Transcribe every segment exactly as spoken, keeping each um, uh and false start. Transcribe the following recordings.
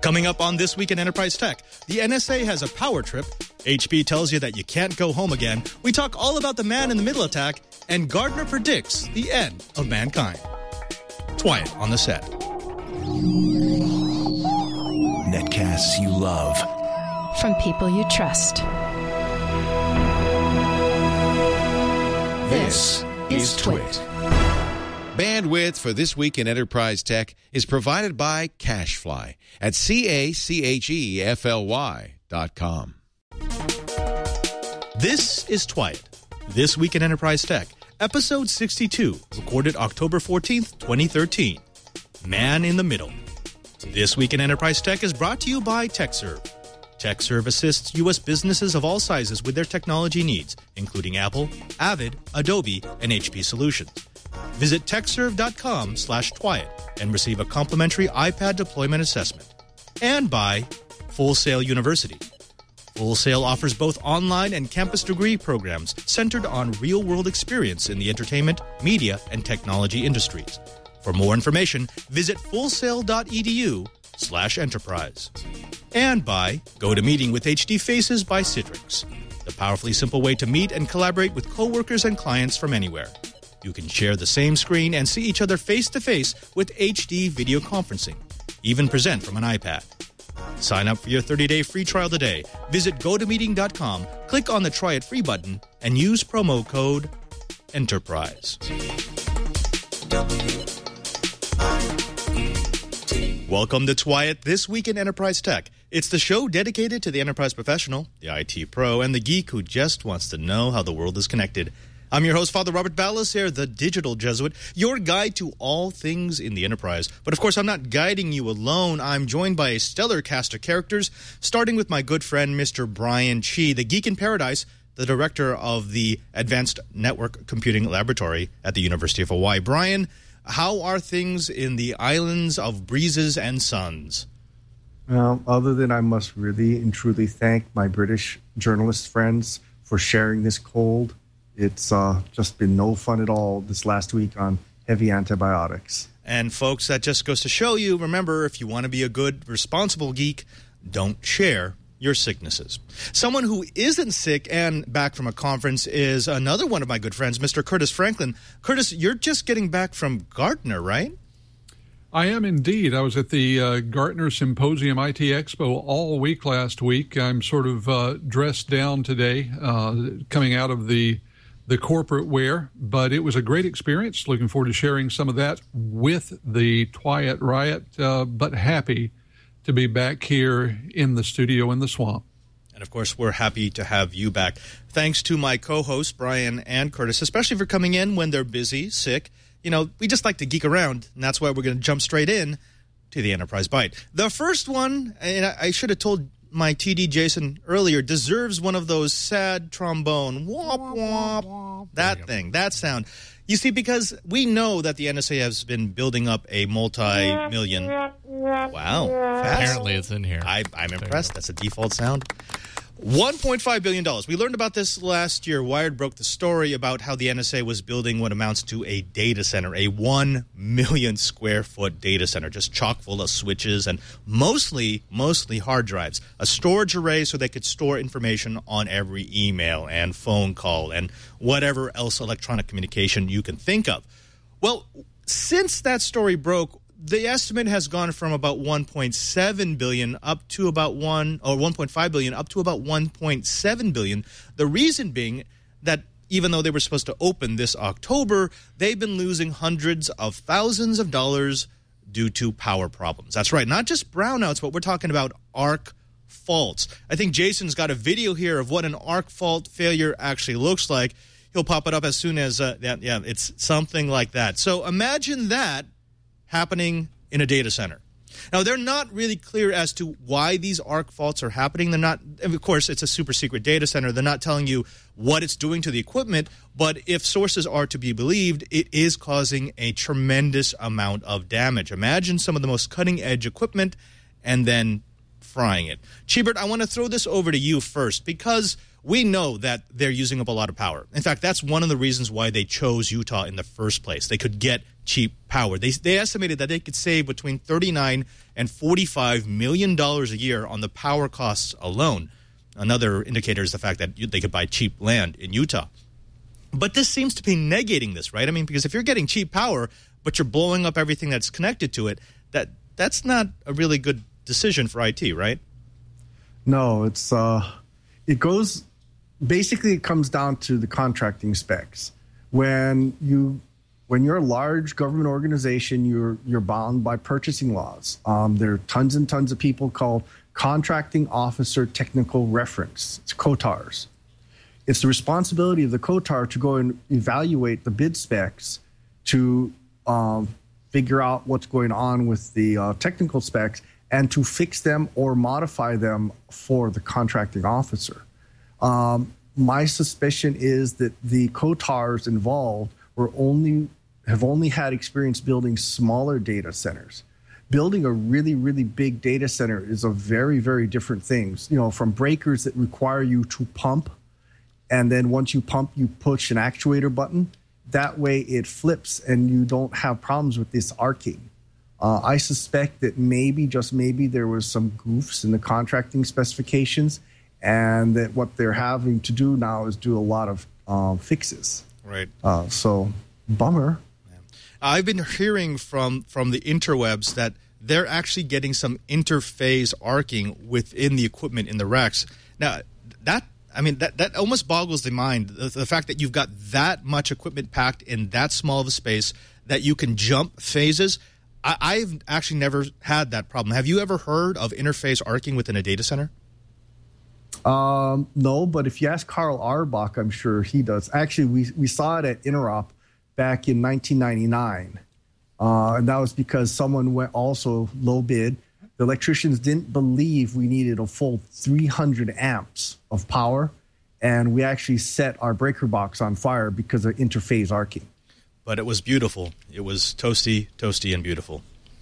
Coming up on This Week in Enterprise Tech, the N S A has a power trip, H P tells you that you can't go home again, we talk all about the man-in-the-middle attack, and Gartner predicts the end of mankind. Twyett on the set. Netcasts you love. From people you trust. This is Twit. Bandwidth for This Week in Enterprise Tech is provided by CacheFly at C A C H E F L Y dot com. This is Twyett. This Week in Enterprise Tech, episode sixty-two, recorded October fourteenth, twenty thirteen. Man in the Middle. This Week in Enterprise Tech is brought to you by TechServe. TechServe assists U S businesses of all sizes with their technology needs, including Apple, Avid, Adobe, and H P Solutions. Visit techserve.com slash Twyett and receive a complimentary iPad deployment assessment. And by Full Sail University. Full Sail offers both online and campus degree programs centered on real-world experience in the entertainment, media, and technology industries. For more information, visit fullsail.edu slash enterprise. And by GoToMeeting with H D Faces by Citrix, the powerfully simple way to meet and collaborate with coworkers and clients from anywhere. You can share the same screen and see each other face-to-face with H D video conferencing. Even present from an iPad. Sign up for your thirty-day free trial today. Visit go to meeting dot com, click on the Try It Free button, and use promo code ENTERPRISE. Welcome to Twyett, This Week in Enterprise Tech. It's the show dedicated to the enterprise professional, the I T pro, and the geek who just wants to know how the world is connected. I'm your host, Father Robert Ballas, the digital Jesuit, your guide to all things in the enterprise. But of course, I'm not guiding you alone. I'm joined by a stellar cast of characters, starting with my good friend, Mister Brian Chi, the geek in paradise, the director of the Advanced Network Computing Laboratory at the University of Hawaii. Brian, how are things in the islands of breezes and suns? Well, other than I must really and truly thank my British journalist friends for sharing this cold. It's uh, just been no fun at all this last week on heavy antibiotics. And folks, that just goes to show you, remember, if you want to be a good, responsible geek, don't share your sicknesses. Someone who isn't sick and back from a conference is another one of my good friends, Mister Curtis Franklin. Curtis, you're just getting back from Gartner, right? I am indeed. I was at the uh, Gartner Symposium I T Expo all week last week. I'm sort of uh, dressed down today, uh, coming out of the the corporate wear, but it was a great experience. Looking forward to sharing some of that with the Twyett Riot, uh, but happy to be back here in the studio in the swamp. And, of course, we're happy to have you back. Thanks to my co-hosts, Brian and Curtis, especially for coming in when they're busy, sick. You know, we just like to geek around, and that's why we're going to jump straight in to the Enterprise Byte. The first one, and I should have told my T D Jason earlier, deserves one of those sad trombone, womp, womp, that thing, that sound. You see, because we know that the N S A has been building up a multi-million... Wow, fast. Apparently it's in here. I, I'm impressed. That's a default sound. one point five billion dollars. We learned about this last year. Wired broke the story about how the N S A was building what amounts to a data center, a one million square foot data center, just chock full of switches and mostly, mostly hard drives. A storage array so they could store information on every email and phone call and whatever else electronic communication you can think of. Well, since that story broke, the estimate has gone from about one point seven billion dollars up to about one or one point five billion dollars up to about one point seven billion dollars. The reason being that even though they were supposed to open this October, they've been losing hundreds of thousands of dollars due to power problems. That's right, not just brownouts, but we're talking about arc faults. I think Jason's got a video here of what an arc fault failure actually looks like. He'll pop it up as soon as, uh, yeah, yeah, it's something like that. So imagine that happening in a data center. Now, they're not really clear as to why these arc faults are happening. They're not, of course, it's a super secret data center. They're not telling you what it's doing to the equipment, but if sources are to be believed, it is causing a tremendous amount of damage. Imagine some of the most cutting-edge equipment and then frying it. Chibert, I want to throw this over to you first because we know that they're using up a lot of power. In fact, that's one of the reasons why they chose Utah in the first place. They could get cheap power. They they estimated that they could save between thirty-nine and forty-five million dollars a year on the power costs alone. Another indicator is the fact that they could buy cheap land in Utah. But this seems to be negating this, right? I mean, because if you're getting cheap power, but you're blowing up everything that's connected to it, that that's not a really good decision for I T, right? No, it's uh, it goes basically it comes down to the contracting specs. When you when you're a large government organization, you're you're bound by purchasing laws. Um, there are tons and tons of people called Contracting Officer Technical Reference. It's C O T A Rs. It's the responsibility of the C O T A R to go and evaluate the bid specs to um, figure out what's going on with the uh, technical specs and to fix them or modify them for the contracting officer. Um, my suspicion is that the C O T A Rs involved were only have only had experience building smaller data centers. Building a really, really big data center is a very, very different thing. You know, from breakers that require you to pump, and then once you pump, you push an actuator button. That way it flips and you don't have problems with this arcing. Uh, I suspect that maybe, just maybe, there was some goofs in the contracting specifications, and that what they're having to do now is do a lot of uh, fixes. Right. Uh, so, bummer. Yeah. I've been hearing from, from the interwebs that they're actually getting some interphase arcing within the equipment in the racks. Now, that I mean, that, that almost boggles the mind, the, the fact that you've got that much equipment packed in that small of a space that you can jump phases. I, I've actually never had that problem. Have you ever heard of interface arcing within a data center? Um, no, but if you ask Carl Arbach, I'm sure he does. Actually, we, we saw it at Interop back in nineteen ninety-nine. Uh, and that was because someone went also low bid. The electricians didn't believe we needed a full three hundred amps of power, and we actually set our breaker box on fire because of interphase arcing. But it was beautiful. It was toasty, toasty, and beautiful.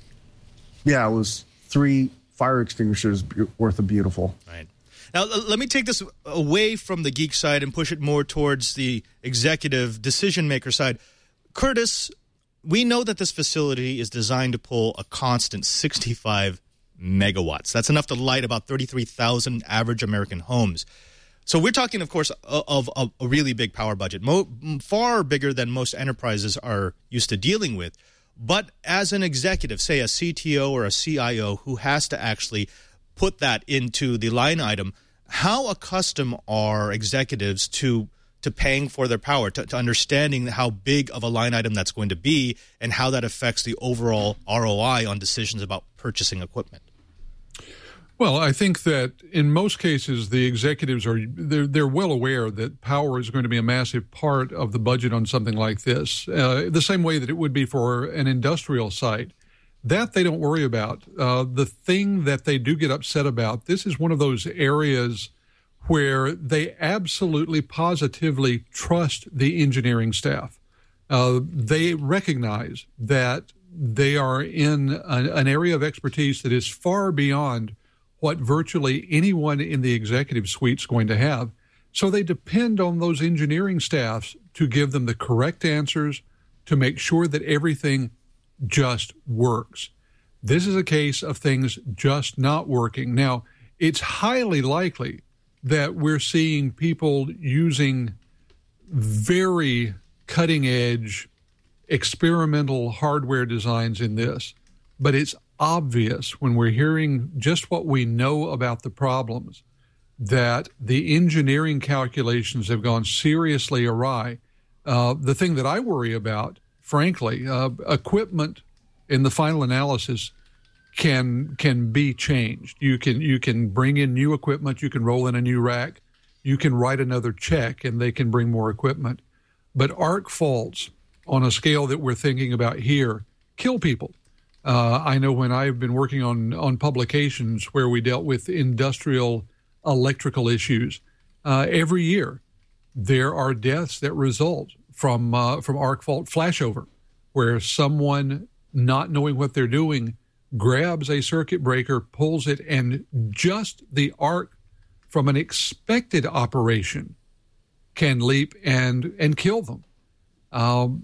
Yeah, it was three fire extinguishers worth of beautiful. Right. Now, let me take this away from the geek side and push it more towards the executive decision-maker side. Curtis, we know that this facility is designed to pull a constant sixty-five megawatts. That's enough to light about thirty-three thousand average American homes. So we're talking, of course, of a, a really big power budget, Mo, far bigger than most enterprises are used to dealing with. But as an executive, say a C T O or a C I O who has to actually put that into the line item, how accustomed are executives to to paying for their power, to, to understanding how big of a line item that's going to be and how that affects the overall R O I on decisions about purchasing equipment? Well, I think that in most cases, the executives are they're, they're well aware that power is going to be a massive part of the budget on something like this, uh, the same way that it would be for an industrial site. That they don't worry about. Uh, the thing that they do get upset about, this is one of those areas where they absolutely positively trust the engineering staff. Uh, they recognize that they are in an, an area of expertise that is far beyond what virtually anyone in the executive suite is going to have. So they depend on those engineering staffs to give them the correct answers, to make sure that everything just works. This is a case of things just not working. Now, it's highly likely that we're seeing people using very cutting-edge experimental hardware designs in this, but it's obvious when we're hearing just what we know about the problems that the engineering calculations have gone seriously awry. Uh, the thing that I worry about, frankly, uh, equipment in the final analysis can can be changed. You can you can bring in new equipment, you can roll in a new rack, you can write another check, and they can bring more equipment. But arc faults on a scale that we're thinking about here kill people. Uh, I know when I've been working on, on publications where we dealt with industrial electrical issues, uh, every year there are deaths that result from uh, from arc fault flashover, where someone not knowing what they're doing grabs a circuit breaker, pulls it, and just the arc from an expected operation can leap and and kill them. Um,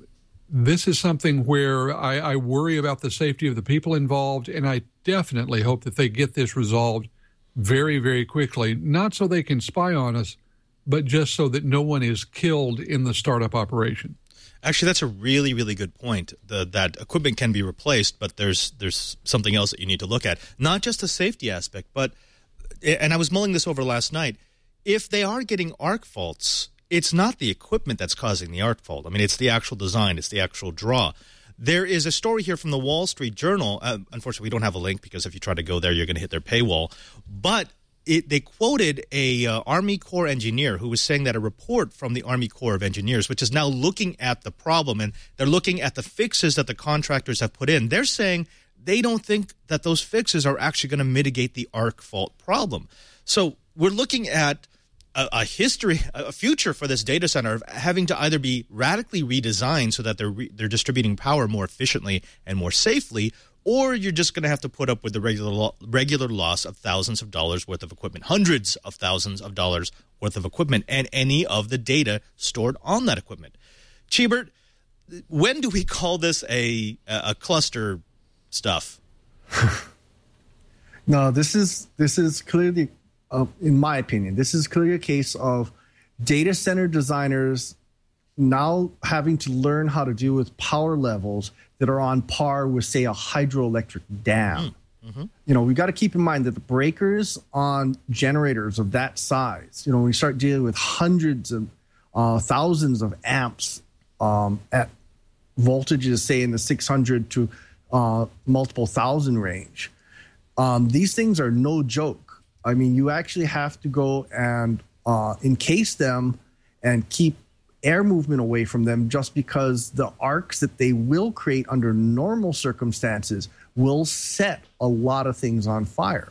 this is something where I, I worry about the safety of the people involved, and I definitely hope that they get this resolved very, very quickly, not so they can spy on us, but just so that no one is killed in the startup operation. Actually, that's a really, really good point. The, that equipment can be replaced, but there's there's something else that you need to look at. Not just the safety aspect, but, and I was mulling this over last night, if they are getting arc faults, it's not the equipment that's causing the arc fault. I mean, it's the actual design. It's the actual draw. There is a story here from the Wall Street Journal. Uh, unfortunately, we don't have a link because if you try to go there, you're going to hit their paywall. But it, they quoted a uh, Army Corps engineer who was saying that a report from the Army Corps of Engineers, which is now looking at the problem, and they're looking at the fixes that the contractors have put in. They're saying they don't think that those fixes are actually going to mitigate the arc fault problem. So we're looking at a, a history, a future for this data center of having to either be radically redesigned so that they're re, they're distributing power more efficiently and more safely, or you're just going to have to put up with the regular lo- regular loss of thousands of dollars worth of equipment, hundreds of thousands of dollars worth of equipment, and any of the data stored on that equipment. Cheebert, when do we call this a a cluster stuff? No, this is this is clearly, uh, in my opinion, this is clearly a case of data center designers now having to learn how to deal with power levels that are on par with, say, a hydroelectric dam. Mm-hmm. You know, we got to keep in mind that the breakers on generators of that size, you know, when we start dealing with hundreds of uh, thousands of amps um, at voltages, say, in the six hundred to uh, multiple thousand range, um, these things are no joke. I mean, you actually have to go and uh, encase them and keep air movement away from them, just because the arcs that they will create under normal circumstances will set a lot of things on fire.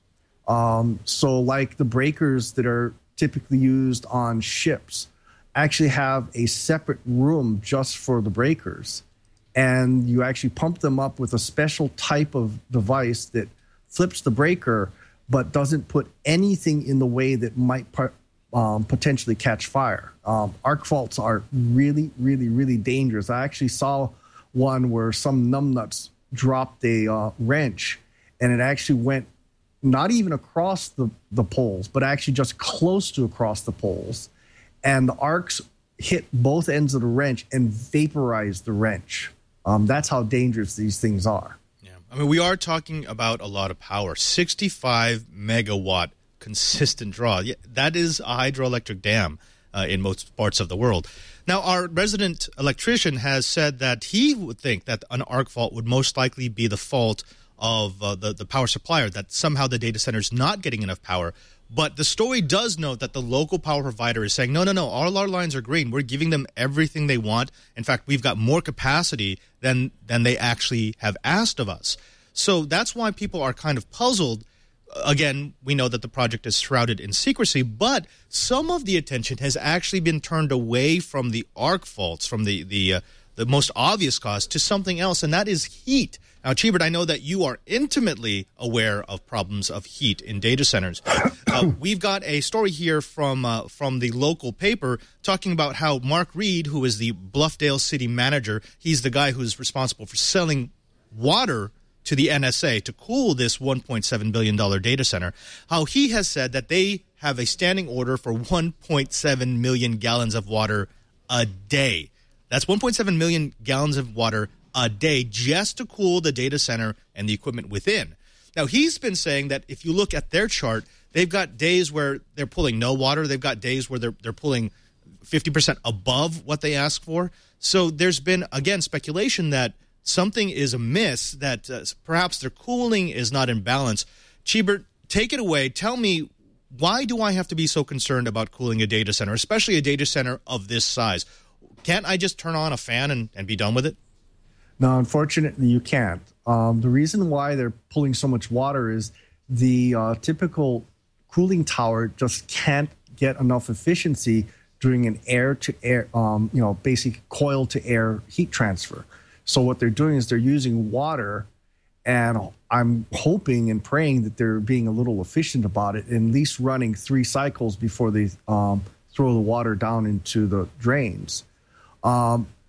Um, so like the breakers that are typically used on ships actually have a separate room just for the breakers. And you actually pump them up with a special type of device that flips the breaker, but doesn't put anything in the way that might par- um, potentially catch fire. Um, arc faults are really, really, really dangerous. I actually saw one where some numbnuts dropped a uh, wrench, and it actually went not even across the, the poles, but actually just close to across the poles. And the arcs hit both ends of the wrench and vaporized the wrench. Um, that's how dangerous these things are. Yeah, I mean, we are talking about a lot of power, sixty-five megawatt consistent draw. Yeah, that is a hydroelectric dam uh, in most parts of the world. Now, our resident electrician has said that he would think that an arc fault would most likely be the fault of uh, the, the power supplier, that somehow the data center is not getting enough power. But the story does note that the local power provider is saying, no, no, no, all our lines are green. We're giving them everything they want. In fact, we've got more capacity than than they actually have asked of us. So that's why people are kind of puzzled. Again, we know that the project is shrouded in secrecy, but some of the attention has actually been turned away from the arc faults, from the the, uh, the most obvious cause, to something else, and that is heat. Now, Cheebert, I know that you are intimately aware of problems of heat in data centers. Uh, we've got a story here from uh, from the local paper talking about how Mark Reed, who is the Bluffdale city manager, he's the guy who's responsible for selling water to the N S A to cool this one point seven billion dollars data center, how he has said that they have a standing order for one point seven million gallons of water a day. That's one point seven million gallons of water a day just to cool the data center and the equipment within. Now, he's been saying that if you look at their chart, they've got days where they're pulling no water. They've got days where they're they're pulling fifty percent above what they ask for. So there's been, again, speculation that something is amiss, that uh, perhaps their cooling is not in balance. Cheebert, take it away. Tell me, why do I have to be so concerned about cooling a data center, especially a data center of this size? Can't I just turn on a fan and, and be done with it? No, unfortunately, you can't. Um, the reason why they're pulling so much water is the uh, typical cooling tower just can't get enough efficiency during an air-to-air, um, you know, basic coil-to-air heat transfer. So what they're doing is they're using water, and I'm hoping and praying that they're being a little efficient about it, and at least running three cycles before they um, throw the water down into the drains. Um,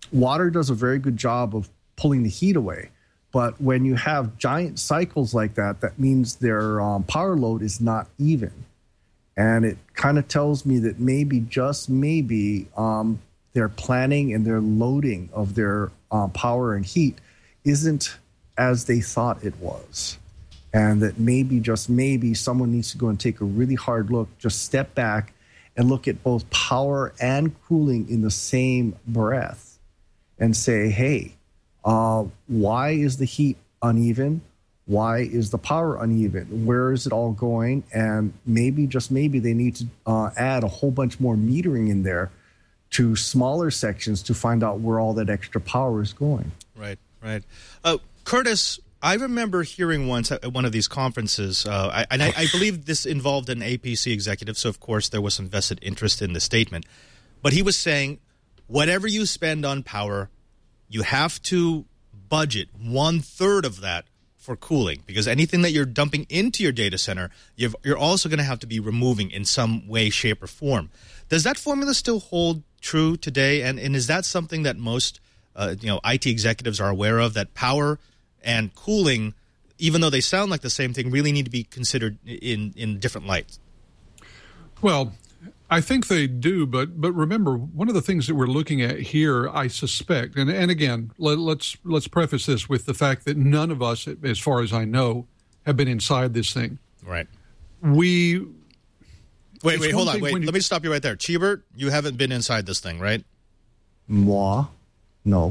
water does a very good job of pulling the heat away. But when you have giant cycles like that, that means their um, power load is not even. And it kind of tells me that maybe, just maybe, um, their planning and their loading of their uh, power and heat isn't as they thought it was. And that maybe, just maybe, someone needs to go and take a really hard look, just step back and look at both power and cooling in the same breath and say, hey, uh, why is the heat uneven? Why is the power uneven? Where is it all going? And maybe, just maybe, they need to uh, add a whole bunch more metering in there to smaller sections to find out where all that extra power is going. Right, right. Uh, Curtis, I remember hearing once at one of these conferences, uh, I, and I, I believe this involved an A P C executive, so of course there was some vested interest in the statement. But he was saying, whatever you spend on power, you have to budget one-third of that for cooling, because anything that you're dumping into your data center, you've, you're also going to have to be removing in some way, shape, or form. Does that formula still hold true today? And, and is that something that most uh, you know, I T executives are aware of, that power and cooling, even though they sound like the same thing, really need to be considered in, in different lights? Well, I think they do, but but remember, one of the things that we're looking at here, I suspect, and, and again, let, let's let's preface this with the fact that none of us, as far as I know, have been inside this thing. Right. We... Wait, wait, hold on. Wait, you, let me stop you right there. Cheebert, you haven't been inside this thing, right? Moi? No.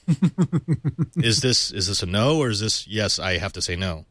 Is this is this a no, or is this yes, I have to say no?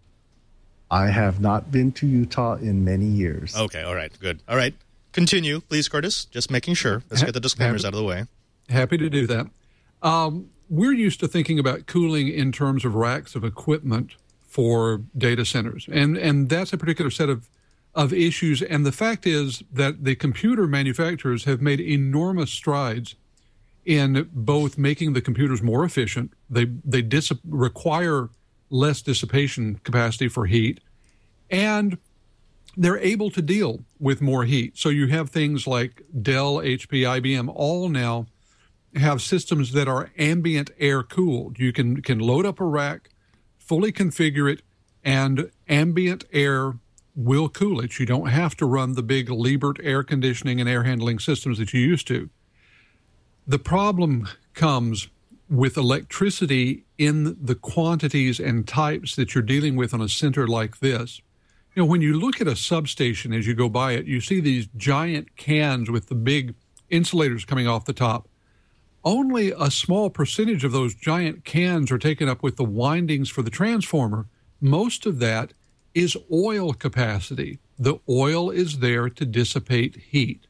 I have not been to Utah in many years. Okay, all right, good. All right. Continue, please, Curtis. Just making sure. Let's get the disclaimers happy, out of the way. Happy to do that. Um, we're used to thinking about cooling in terms of racks of equipment for data centers, and and that's a particular set of of issues. And the fact is that the computer manufacturers have made enormous strides in both making the computers more efficient. They they dis- require less dissipation capacity for heat, and they're able to deal with more heat. So you have things like Dell, H P, I B M, all now have systems that are ambient air cooled. You can, can load up a rack, fully configure it, and ambient air will cool it. You don't have to run the big Liebert air conditioning and air handling systems that you used to. The problem comes with electricity in the quantities and types that you're dealing with on a center like this. You know, when you look at a substation as you go by it, you see these giant cans with the big insulators coming off the top. Only a small percentage of those giant cans are taken up with the windings for the transformer. Most of that is oil capacity. The oil is there to dissipate heat.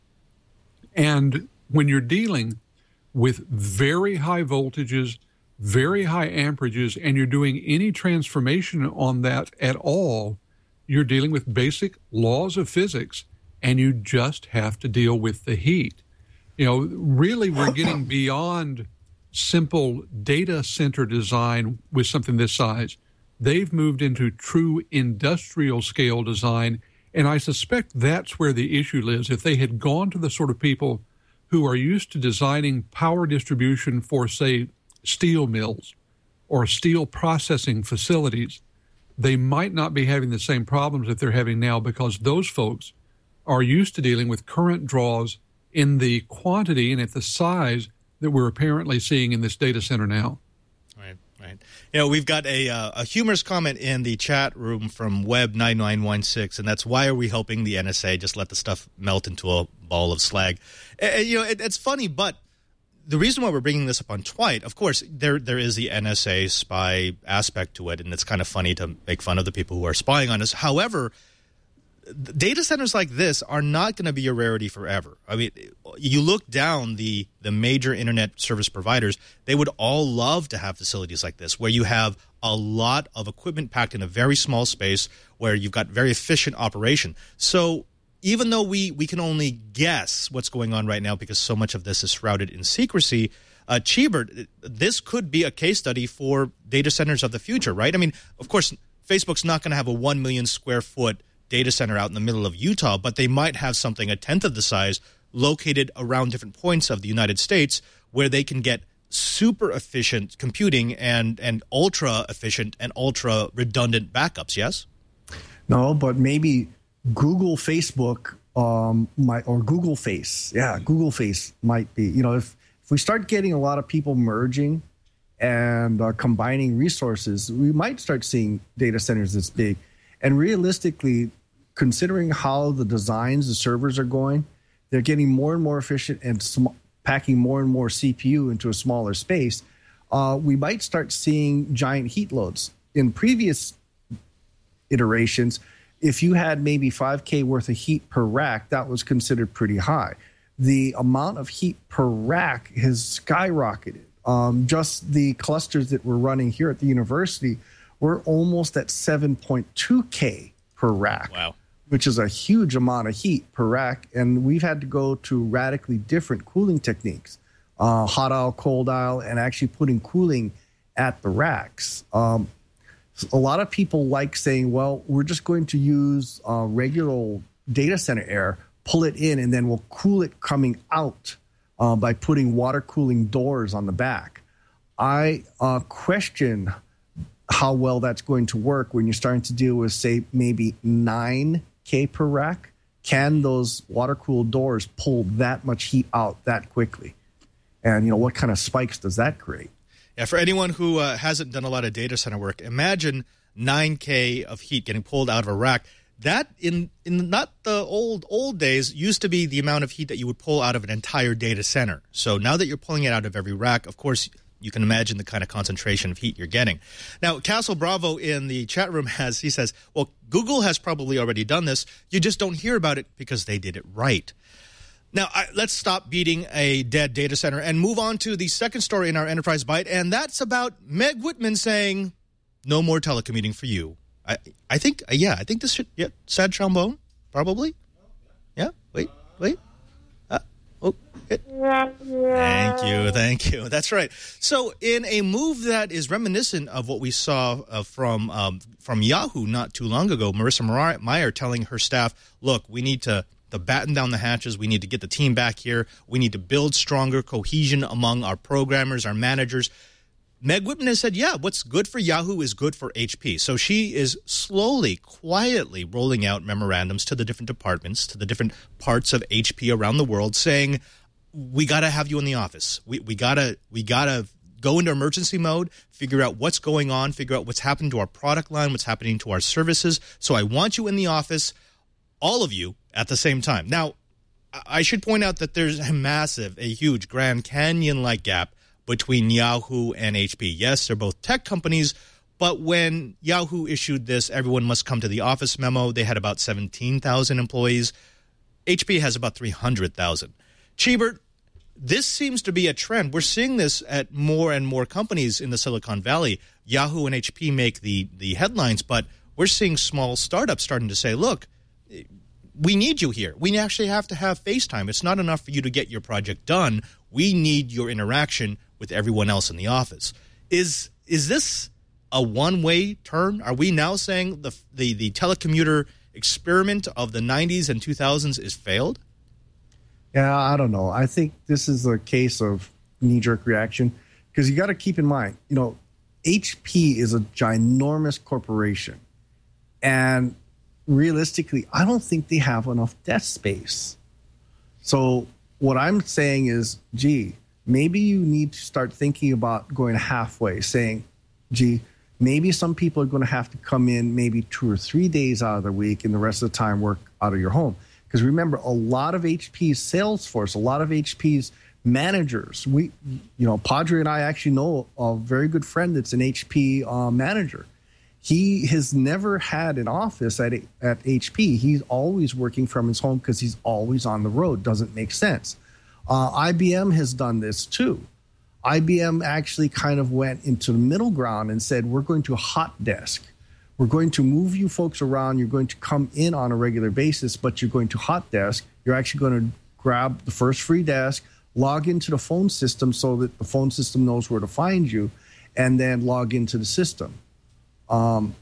And when you're dealing with very high voltages, very high amperages, and you're doing any transformation on that at all, you're dealing with basic laws of physics, and you just have to deal with the heat. You know, really, we're getting beyond simple data center design with something this size. They've moved into true industrial scale design, and I suspect that's where the issue lives. If they had gone to the sort of people who are used to designing power distribution for, say, steel mills or steel processing facilities, they might not be having the same problems that they're having now, because those folks are used to dealing with current draws in the quantity and at the size that we're apparently seeing in this data center now. Right, right. You know, we've got a uh, a humorous comment in the chat room from Web nine nine one six, and that's, why are we helping the N S A just let the stuff melt into a ball of slag? And, you know, it, it's funny, but the reason why we're bringing this up on Twite, of course, there there is the N S A spy aspect to it, and it's kind of funny to make fun of the people who are spying on us. However, data centers like this are not going to be a rarity forever. I mean, you look down the the major internet service providers, they would all love to have facilities like this, where you have a lot of equipment packed in a very small space, where you've got very efficient operation. So even though we, we can only guess what's going on right now because so much of this is shrouded in secrecy, uh, Cheebert, this could be a case study for data centers of the future, right? I mean, of course, Facebook's not going to have a one million square foot data center out in the middle of Utah, but they might have something a tenth of the size located around different points of the United States where they can get super efficient computing and, and ultra efficient and ultra redundant backups, yes? No, but maybe Google, Facebook, um, might, or Google Face. Yeah, Google Face might be. You know, if, if we start getting a lot of people merging and uh, combining resources, we might start seeing data centers this big. And realistically, considering how the designs, the servers are going, they're getting more and more efficient and sm- packing more and more C P U into a smaller space. Uh, we might start seeing giant heat loads. In previous iterations, if you had maybe five K worth of heat per rack, that was considered pretty high. The amount of heat per rack has skyrocketed. Um, just the clusters that we're running here at the university, we're almost at seven point two K per rack. Wow. Which is a huge amount of heat per rack. And we've had to go to radically different cooling techniques, uh, hot aisle, cold aisle, and actually putting cooling at the racks. Um, a lot of people like saying, well, we're just going to use uh, regular data center air, pull it in, and then we'll cool it coming out uh, by putting water cooling doors on the back. I uh, question how well that's going to work when you're starting to deal with, say, maybe nine K per rack. Can those water-cooled doors pull that much heat out that quickly? And, you know, what kind of spikes does that create? Yeah, for anyone who uh, hasn't done a lot of data center work, imagine nine K of heat getting pulled out of a rack. That, in, in not the old, old days, used to be the amount of heat that you would pull out of an entire data center. So now that you're pulling it out of every rack, of course, you can imagine the kind of concentration of heat you're getting. Now, Castle Bravo in the chat room has, he says, well, Google has probably already done this. You just don't hear about it because they did it right. Now, I, let's stop beating a dead data center and move on to the second story in our Enterprise Byte, and that's about Meg Whitman saying, no more telecommuting for you. I, I think, uh, yeah, I think this should, yeah, sad trombone, probably. Yeah, wait, wait. Oh, it. Thank you, thank you. That's right. So, in a move that is reminiscent of what we saw uh, from um, from Yahoo not too long ago, Marissa Mayer telling her staff, "Look, we need to to batten down the hatches. We need to get the team back here. We need to build stronger cohesion among our programmers, our managers." Meg Whitman has said, "Yeah, what's good for Yahoo is good for H P." So she is slowly, quietly rolling out memorandums to the different departments, to the different parts of H P around the world, saying, "We got to have you in the office. We we gotta we gotta go into emergency mode, figure out what's going on, figure out what's happening to our product line, what's happening to our services. So I want you in the office, all of you, at the same time." Now, I should point out that there's a massive, a huge Grand Canyon-like gap between Yahoo and H P. Yes, they're both tech companies, but when Yahoo issued this everyone must come to the office memo, they had about seventeen thousand employees. H P has about three hundred thousand. Cheebert, this seems to be a trend. We're seeing this at more and more companies in the Silicon Valley. Yahoo and H P make the, the headlines, but we're seeing small startups starting to say, look, we need you here. We actually have to have FaceTime. It's not enough for you to get your project done. We need your interaction with everyone else in the office. Is is this a one-way turn? Are we now saying the the, the telecommuter experiment of the nineties and two thousands is failed? Yeah, I don't know. I think this is a case of knee-jerk reaction because you got to keep in mind, you know, H P is a ginormous corporation. And realistically, I don't think they have enough desk space. So what I'm saying is, gee, maybe you need to start thinking about going halfway, saying, gee, maybe some people are going to have to come in maybe two or three days out of the week and the rest of the time work out of your home. Because remember, a lot of H P's sales force, a lot of H P's managers, we, you know, Padre and I actually know a very good friend that's an H P uh, manager. He has never had an office at at H P. He's always working from his home because he's always on the road. Doesn't make sense. Uh, I B M has done this too. I B M actually kind of went into the middle ground and said, we're going to hot desk. We're going to move you folks around. You're going to come in on a regular basis, but you're going to hot desk. You're actually going to grab the first free desk, log into the phone system so that the phone system knows where to find you, and then log into the system. Um,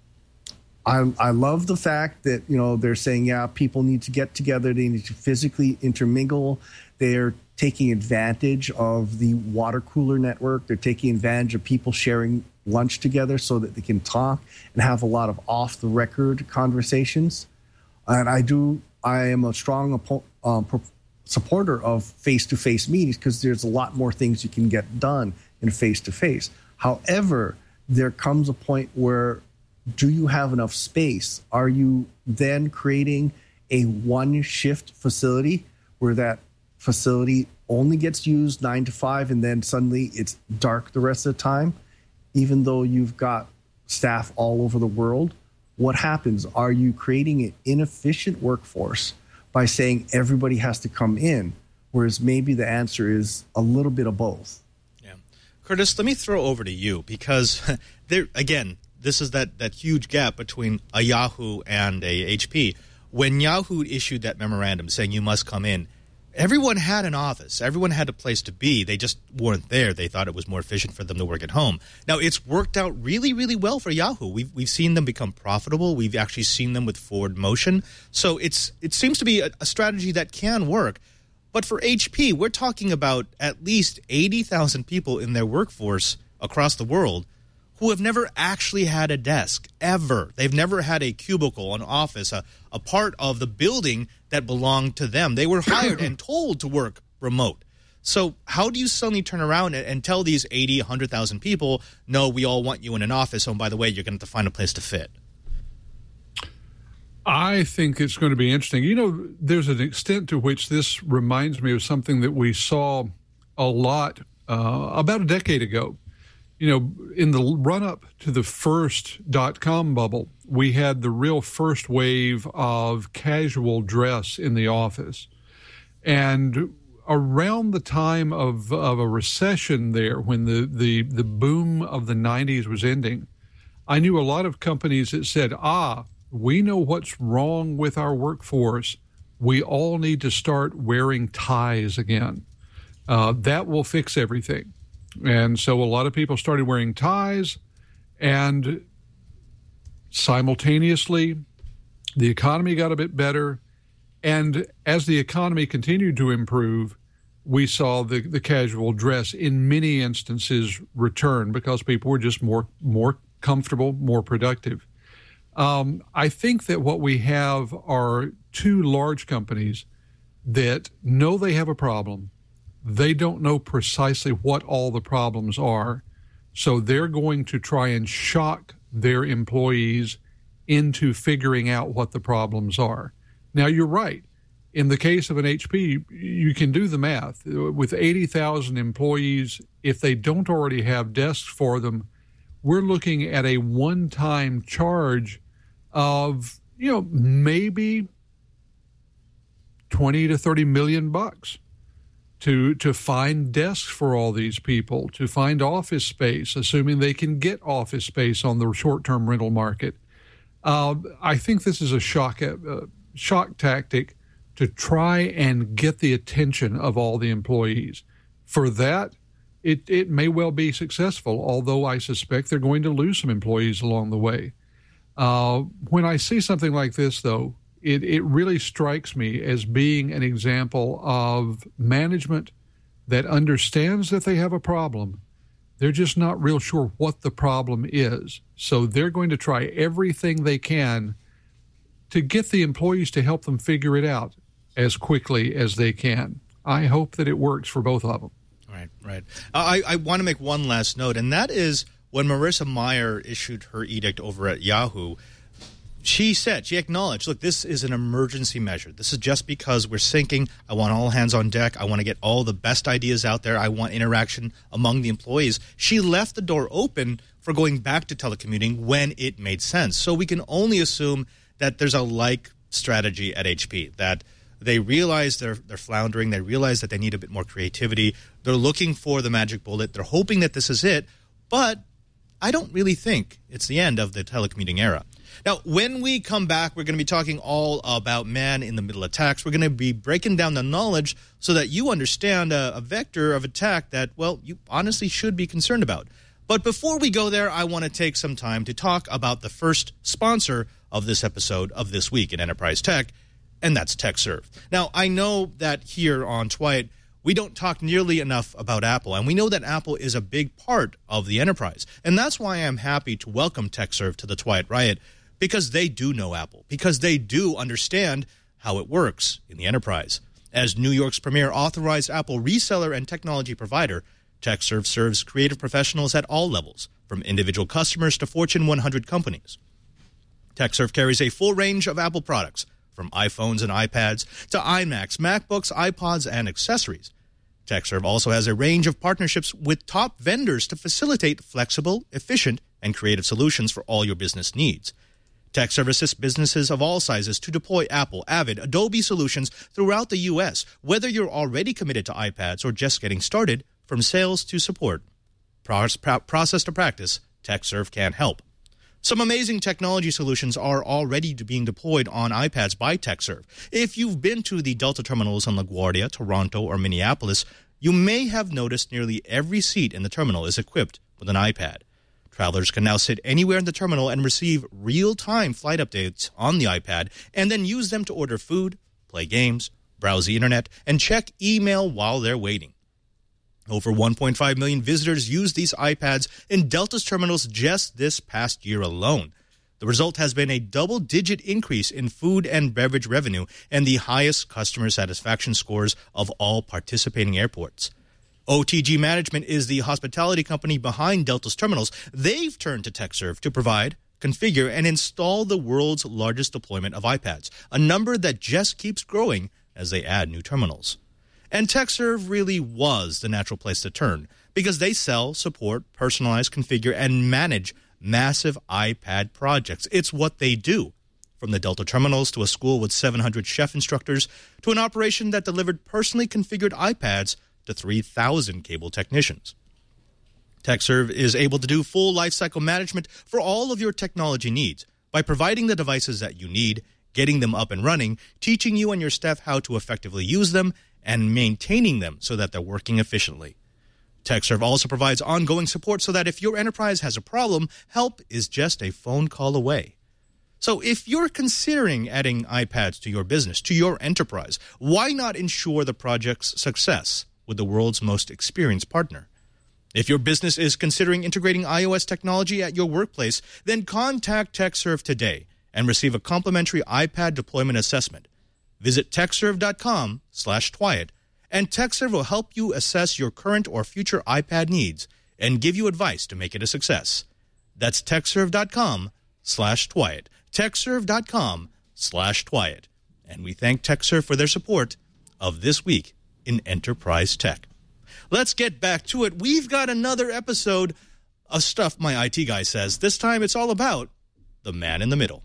I, I love the fact that, you know, they're saying, yeah, people need to get together. They need to physically intermingle. They're taking advantage of the water cooler network. They're taking advantage of people sharing lunch together so that they can talk and have a lot of off-the-record conversations. And I do, I am a strong um, pro- supporter of face-to-face meetings because there's a lot more things you can get done in face-to-face. However, there comes a point where, do you have enough space? Are you then creating a one-shift facility where that facility only gets used nine to five and then suddenly it's dark the rest of the time, even though you've got staff all over the world? What happens? Are you creating an inefficient workforce by saying everybody has to come in, whereas maybe the answer is a little bit of both? Yeah. Curtis, let me throw over to you because there again, this is that, that huge gap between a Yahoo and a H P. When Yahoo issued that memorandum saying you must come in, everyone had an office. Everyone had a place to be. They just weren't there. They thought it was more efficient for them to work at home. Now, it's worked out really, really well for Yahoo. We've we've seen them become profitable. We've actually seen them with forward motion. So it's it seems to be a, a strategy that can work. But for H P, we're talking about at least eighty thousand people in their workforce across the world who have never actually had a desk, ever. They've never had a cubicle, an office, a, a part of the building that belonged to them. They were hired and told to work remote. So how do you suddenly turn around and, and tell these eighty, one hundred thousand people, no, we all want you in an office, oh, and by the way, you're going to have to find a place to fit? I think it's going to be interesting. You know, there's an extent to which this reminds me of something that we saw a lot uh, about a decade ago. You know, in the run-up to the first dot-com bubble, we had the real first wave of casual dress in the office. And around the time of, of a recession there, when the, the, the boom of the nineties was ending, I knew a lot of companies that said, ah, we know what's wrong with our workforce. We all need to start wearing ties again. Uh, that will fix everything. And so a lot of people started wearing ties, and simultaneously, the economy got a bit better. And as the economy continued to improve, we saw the, the casual dress in many instances return because people were just more, more comfortable, more productive. Um, I think that what we have are two large companies that know they have a problem. They don't know precisely what all the problems are, so they're going to try and shock their employees into figuring out what the problems are. Now, you're right. In the case of an H P, you can do the math. With eighty thousand employees, if they don't already have desks for them, we're looking at a one-time charge of, you know, maybe twenty to thirty million bucks. To, to find desks for all these people, to find office space, assuming they can get office space on the short-term rental market. Uh, I think this is a shock, uh, shock tactic to try and get the attention of all the employees. For that, it, it may well be successful, although I suspect they're going to lose some employees along the way. Uh, when I see something like this, though, It, it really strikes me as being an example of management that understands that they have a problem. They're just not real sure what the problem is. So they're going to try everything they can to get the employees to help them figure it out as quickly as they can. I hope that it works for both of them. Right, right. I, I want to make one last note, and that is when Marissa Mayer issued her edict over at Yahoo, she said, she acknowledged, look, this is an emergency measure. This is just because we're sinking. I want all hands on deck. I want to get all the best ideas out there. I want interaction among the employees. She left the door open for going back to telecommuting when it made sense. So we can only assume that there's a like strategy at H P, that they realize they're, they're floundering. They realize that they need a bit more creativity. They're looking for the magic bullet. They're hoping that this is it. But I don't really think it's the end of the telecommuting era. Now, when we come back, we're going to be talking all about man-in-the-middle attacks. We're going to be breaking down the knowledge so that you understand a, a vector of attack that, well, you honestly should be concerned about. But before we go there, I want to take some time to talk about the first sponsor of this episode of This Week in Enterprise Tech, and that's TechServe. Now, I know that here on Twight, We don't talk nearly enough about Apple, and we know that Apple is a big part of the enterprise. And that's why I'm happy to welcome TechServe to the Twiat Riot, because they do know Apple, because they do understand how it works in the enterprise. As New York's premier authorized Apple reseller and technology provider, TechServe serves creative professionals at all levels, from individual customers to Fortune one hundred companies. TechServe carries a full range of Apple products, from iPhones and iPads to iMacs, MacBooks, iPods, and accessories. TechServe also has a range of partnerships with top vendors to facilitate flexible, efficient, and creative solutions for all your business needs. TechServe assists businesses of all sizes to deploy Apple, Avid, Adobe solutions throughout the U S, whether you're already committed to iPads or just getting started. From sales to support, process to practice, TechServe can help. Some amazing technology solutions are already being deployed on iPads by TechServe. If you've been to the Delta terminals in LaGuardia, Toronto, or Minneapolis, you may have noticed nearly every seat in the terminal is equipped with an iPad. Travelers can now sit anywhere in the terminal and receive real-time flight updates on the iPad and then use them to order food, play games, browse the internet, and check email while they're waiting. Over one point five million visitors used these iPads in Delta's terminals just this past year alone. The result has been a double-digit increase in food and beverage revenue and the highest customer satisfaction scores of all participating airports. O T G Management is the hospitality company behind Delta's terminals. They've turned to TechServe to provide, configure, and install the world's largest deployment of iPads, a number that just keeps growing as they add new terminals. And TechServe really was the natural place to turn because they sell, support, personalize, configure, and manage massive iPad projects. It's what they do. From the Delta terminals to a school with seven hundred chef instructors to an operation that delivered personally configured iPads to three thousand cable technicians. TechServe is able to do full lifecycle management for all of your technology needs by providing the devices that you need, getting them up and running, teaching you and your staff how to effectively use them, and maintaining them so that they're working efficiently. TechServe also provides ongoing support so that if your enterprise has a problem, help is just a phone call away. So if you're considering adding iPads to your business, to your enterprise, why not ensure the project's success with the world's most experienced partner? If your business is considering integrating iOS technology at your workplace, then contact TechServe today and receive a complimentary iPad deployment assessment. Visit TechServe.com slash Twiat, and TechServe will help you assess your current or future iPad needs and give you advice to make it a success. That's TechServe.com slash Twiat. TechServe.com slash Twiat. And we thank TechServe for their support of This Week in Enterprise Tech. Let's get back to it. We've got another episode of Stuff My I T Guy Says. This time it's all about the man in the middle.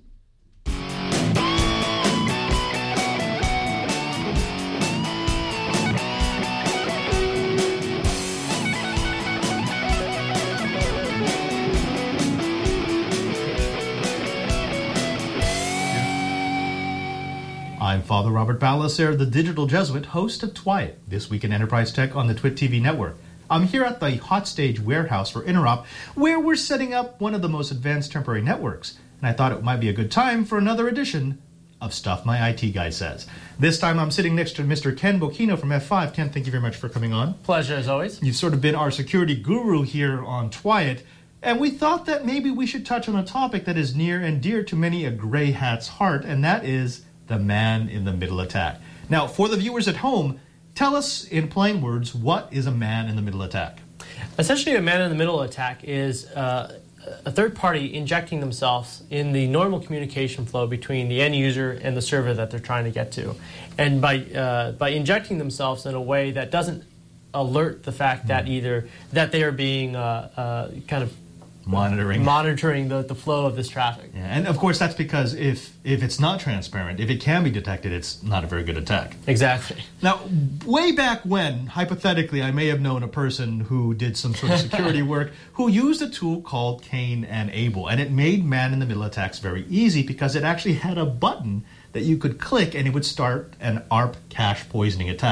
I'm Father Robert Ballecer, the digital Jesuit, host of Twiat, This Week in Enterprise Tech on the Twit T V network. I'm here at the Hot Stage warehouse for Interop, where we're setting up one of the most advanced temporary networks, and I thought it might be a good time for another edition of Stuff My I T Guy Says. This time I'm sitting next to Mister Ken Bocchino from F five. Ken, thank you very much for coming on. Pleasure, as always. You've sort of been our security guru here on Twiat, and we thought that maybe we should touch on a topic that is near and dear to many a gray hat's heart, and that is the man-in-the-middle attack. Now, for the viewers at home, tell us in plain words, what is a man-in-the-middle attack? Essentially, a man-in-the-middle attack is uh, a third party injecting themselves in the normal communication flow between the end user and the server that they're trying to get to. And by uh, by injecting themselves in a way that doesn't alert the fact that either that they are being uh, uh, kind of Monitoring. Monitoring the, the flow of this traffic. Yeah, and of course that's because if if it's not transparent, if it can be detected, it's not a very good attack. Exactly. Now, way back when, hypothetically, I may have known a person who did some sort of security work who used a tool called Cain and Abel, and it made man-in-the-middle attacks very easy because it actually had a button that you could click and it would start an A R P cache poisoning attack.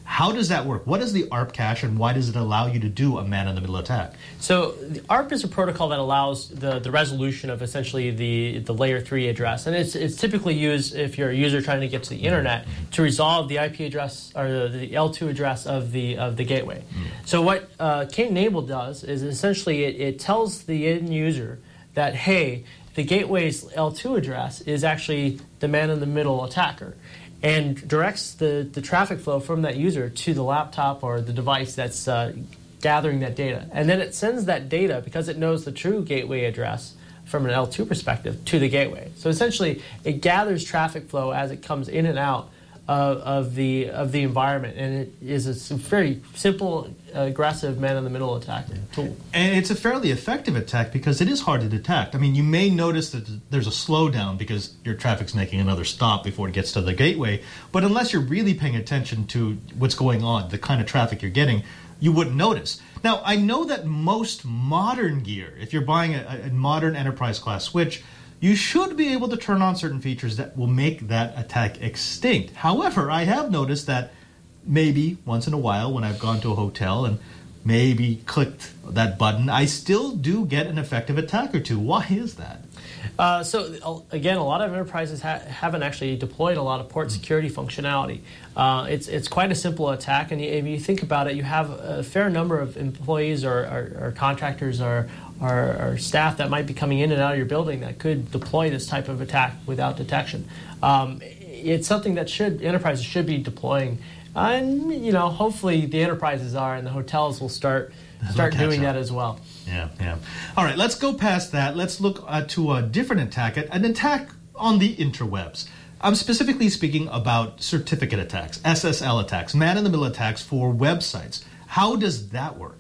How does that work? What is the A R P cache, and why does it allow you to do a man-in-the-middle attack? So the A R P is a protocol that allows the, the resolution of essentially the, the layer three address. And it's, it's typically used if you're a user trying to get to the internet to resolve the I P address or the, the L two address of the of the gateway. Mm. So what uh, Kane-Enable does is essentially it, it tells the end user that, hey, the gateway's L two address is actually the man-in-the-middle attacker, and directs the, the traffic flow from that user to the laptop or the device that's uh, gathering that data. And then it sends that data, because it knows the true gateway address from an L two perspective, to the gateway. So essentially, it gathers traffic flow as it comes in and out of, of the of the environment, and it is a very simple, aggressive man-in-the-middle attack tool. And it's a fairly effective attack because it is hard to detect. I mean, you may notice that there's a slowdown because your traffic's making another stop before it gets to the gateway, but unless you're really paying attention to what's going on, the kind of traffic you're getting, you wouldn't notice. Now, I know that most modern gear, if you're buying a, a modern enterprise-class switch, you should be able to turn on certain features that will make that attack extinct. However, I have noticed that maybe once in a while when I've gone to a hotel and maybe clicked that button, I still do get an effective attack or two. Why is that? Uh, so, again, a lot of enterprises ha- haven't actually deployed a lot of port security functionality. Uh, it's it's quite a simple attack, and if you think about it, you have a fair number of employees or, or, or contractors or, or, or staff that might be coming in and out of your building that could deploy this type of attack without detection. Um, it's something that should enterprises should be deploying. And, you know, hopefully the enterprises are, and the hotels will start start doing that as well. Yeah, yeah. All right, let's go past that. Let's look uh, to a different attack, an attack on the interwebs. I'm specifically speaking about certificate attacks, S S L attacks, man-in-the-middle attacks for websites. How does that work?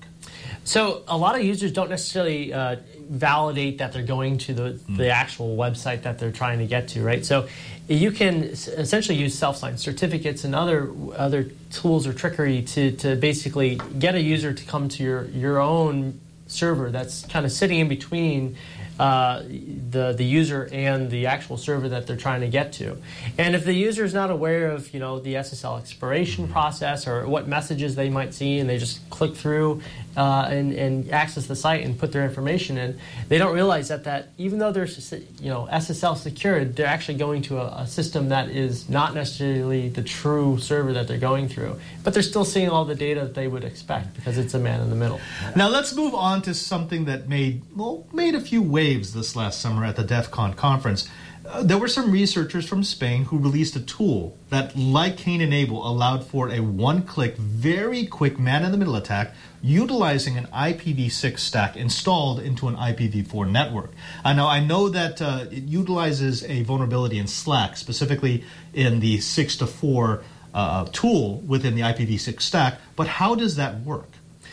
So a lot of users don't necessarily uh, validate that they're going to the, mm. the actual website that they're trying to get to, right? So you can essentially use self-signed certificates and other other tools or trickery to, to basically get a user to come to your, your own server that's kind of sitting in between uh, the the user and the actual server that they're trying to get to. And if the user is not aware of, you know, the S S L expiration process or what messages they might see, and they just click through uh, and, and access the site and put their information in, they don't realize that, that even though they're, you know, S S L secured, they're actually going to a, a system that is not necessarily the true server that they're going through. But they're still seeing all the data that they would expect because it's a man in the middle. Now let's move on to something that made, well, made a few waves this last summer at the DEF CON conference. Uh, there were some researchers from Spain who released a tool that, like Kane-Enable, allowed for a one-click, very quick man-in-the-middle attack utilizing an I P v six stack installed into an I P v four network. I know, I know that uh, it utilizes a vulnerability in Slack, specifically in the six to four uh, tool within the I P v six stack, but how does that work?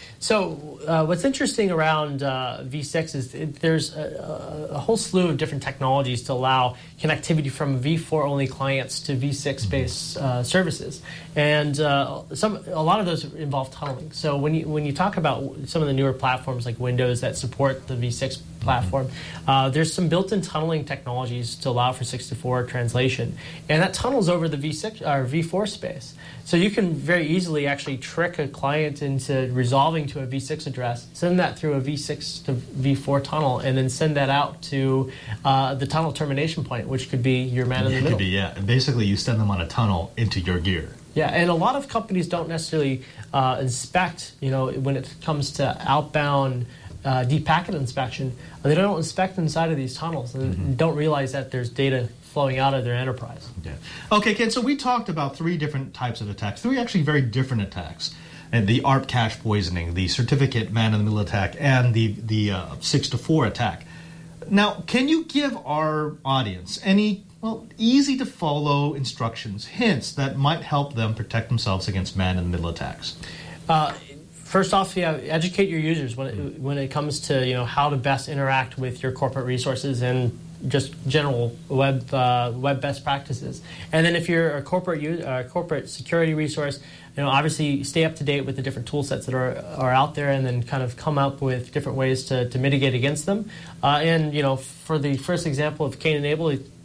So uh, what's interesting around uh, v six is it, there's a, a whole slew of different technologies to allow connectivity from v four only clients to v six based uh, services, and uh, some a lot of those involve tunneling. So when you when you talk about some of the newer platforms like Windows that support the v six platform, uh, there's some built-in tunneling technologies to allow for six to four translation, and that tunnels over the v six or v four space. So you can very easily actually trick a client into resolving to a v six address, send that through a v six to v four tunnel, and then send that out to uh, the tunnel termination point, which could be your man in the middle. Could be, yeah. Basically, you send them on a tunnel into your gear. Yeah, and a lot of companies don't necessarily uh, inspect, you know, when it comes to outbound uh, deep packet inspection, they don't inspect inside of these tunnels and mm-hmm. don't realize that there's data flowing out of their enterprise. Okay. Okay, Ken, so we talked about three different types of attacks, three actually very different attacks. And the A R P cache poisoning, the certificate man-in-the-middle attack, and the, the uh, six to four attack. Now, can you give our audience any, well, easy-to-follow instructions, hints that might help them protect themselves against man-in-the-middle attacks? Uh, First off, yeah, educate your users when it, when it comes to, you know, how to best interact with your corporate resources and just general web uh, web best practices. And then if you're a corporate use, uh, corporate security resource, you know, obviously stay up to date with the different tool sets that are are out there, and then kind of come up with different ways to, to mitigate against them. Uh, and you know, for the first example of Kane-Enable,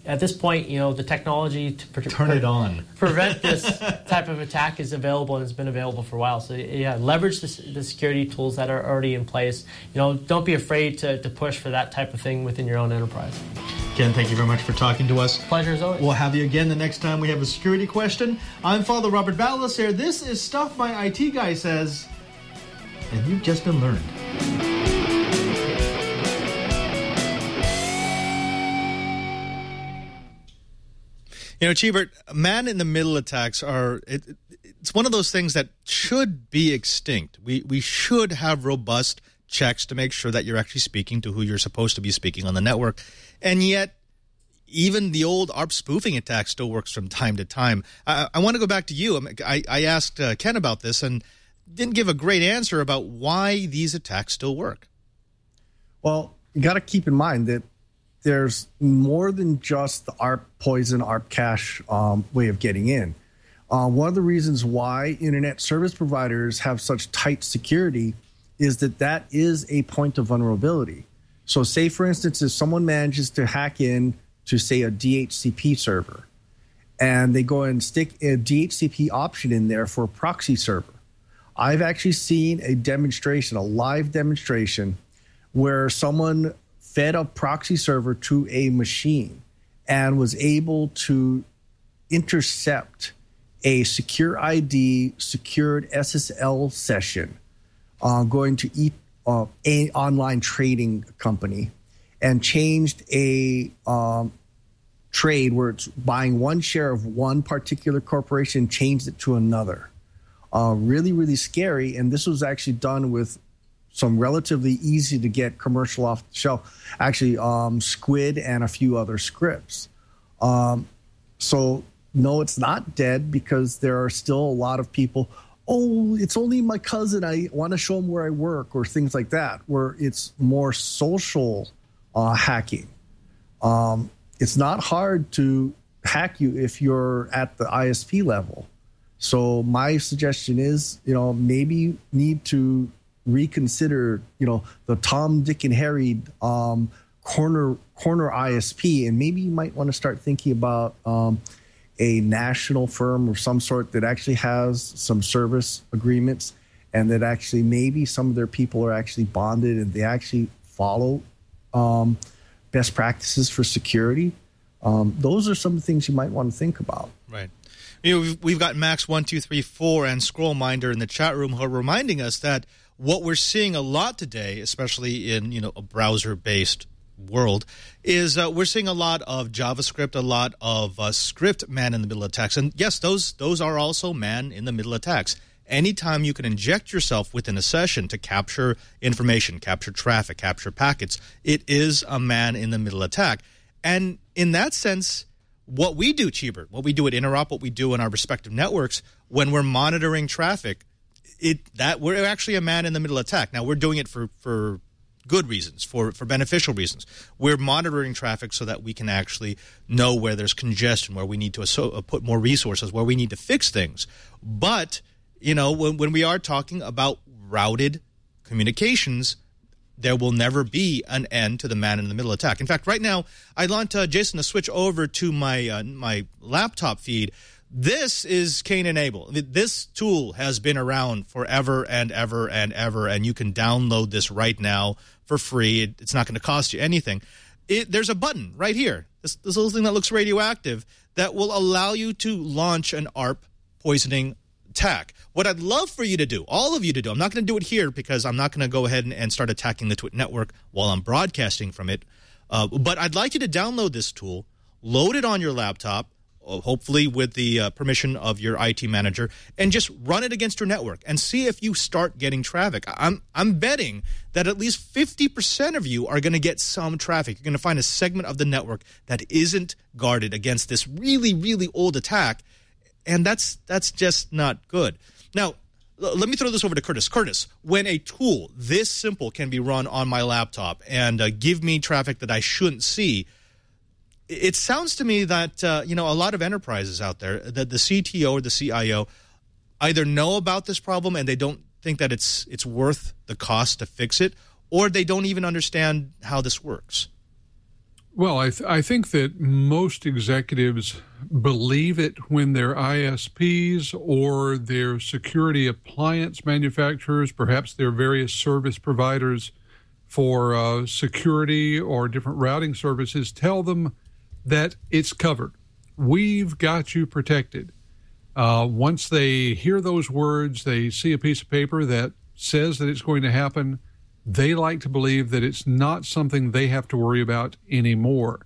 at this point, you know, the technology to pre- Turn it on. prevent this type of attack is available and has been available for a while. So yeah, leverage the, the security tools that are already in place. You know, don't be afraid to, to push for that type of thing within your own enterprise. Ken, thank you very much for talking to us. Pleasure as always. We'll have you again the next time we have a security question. I'm Father Robert Ballas here. This is Stuff My I T Guy Says, and you've just been learned. You know, Cheebert, man-in-the-middle attacks are, it, it's one of those things that should be extinct. We we should have robust checks to make sure that you're actually speaking to who you're supposed to be speaking on the network. And yet, even the old A R P spoofing attack still works from time to time. I, I want to go back to you. I, I asked uh, Ken about this and didn't give a great answer about why these attacks still work. Well, you got to keep in mind that there's more than just the A R P poison, A R P cache um, way of getting in. Uh, one of the reasons why internet service providers have such tight security is that that is a point of vulnerability. So say, for instance, if someone manages to hack in to, say, a D H C P server, and they go and stick a D H C P option in there for a proxy server, I've actually seen a demonstration, a live demonstration, where someone fed a proxy server to a machine and was able to intercept a secure I D, secured S S L session uh, going to e- uh, a online trading company, and changed a um, trade where it's buying one share of one particular corporation, changed it to another. Uh, really, really scary. And this was actually done with some relatively easy to get commercial off the shelf, actually um, Squid and a few other scripts. Um, so no, it's not dead, because there are still a lot of people, oh, it's only my cousin, I want to show him where I work, or things like that, where it's more social uh, hacking. Um, it's not hard to hack you if you're at the I S P level. So my suggestion is, you know, maybe you need to reconsider, you know, the Tom, Dick, and Harry um, corner corner I S P, and maybe you might want to start thinking about um, a national firm of some sort that actually has some service agreements, and that actually maybe some of their people are actually bonded and they actually follow um, best practices for security. Um, those are some of the things you might want to think about. Right. You know, we've, we've got Max one two three four and Scrollminder in the chat room who are reminding us that what we're seeing a lot today, especially in, you know, a browser-based world, is uh, we're seeing a lot of JavaScript, a lot of uh, script man-in-the-middle attacks. And yes, those those are also man-in-the-middle attacks. Anytime you can inject yourself within a session to capture information, capture traffic, capture packets, it is a man-in-the-middle attack. And in that sense, what we do, Cheebert, what we do at Interop, what we do in our respective networks, when we're monitoring traffic, it that we're actually a man-in-the-middle attack. Now, we're doing it for, for good reasons, for, for beneficial reasons. We're monitoring traffic so that we can actually know where there's congestion, where we need to uh, put more resources, where we need to fix things. But, you know, when, when we are talking about routed communications, there will never be an end to the man-in-the-middle attack. In fact, right now, I'd want uh, Jason to switch over to my uh, my laptop feed. This is Cain and Abel. This tool has been around forever and ever and ever, and you can download this right now for free. It, it's not going to cost you anything. It, there's a button right here, this, this little thing that looks radioactive, that will allow you to launch an A R P poisoning attack. What I'd love for you to do, all of you to do, I'm not going to do it here because I'm not going to go ahead and, and start attacking the Twit network while I'm broadcasting from it, uh, but I'd like you to download this tool, load it on your laptop, hopefully with the uh, permission of your I T manager, and just run it against your network and see if you start getting traffic. I'm I'm betting that at least fifty percent of you are going to get some traffic. You're going to find a segment of the network that isn't guarded against this really, really old attack, and that's that's just not good. Now, l- let me throw this over to Curtis. Curtis, when a tool this simple can be run on my laptop and uh, give me traffic that I shouldn't see, it sounds to me that, uh, you know, a lot of enterprises out there, that the C T O or the C I O either know about this problem and they don't think that it's it's worth the cost to fix it, or they don't even understand how this works. Well, I, th- I think that most executives believe it when their I S Ps or their security appliance manufacturers, perhaps their various service providers for uh, security or different routing services, tell them that it's covered. We've got you protected. Uh, once they hear those words, they see a piece of paper that says that it's going to happen, they like to believe that it's not something they have to worry about anymore.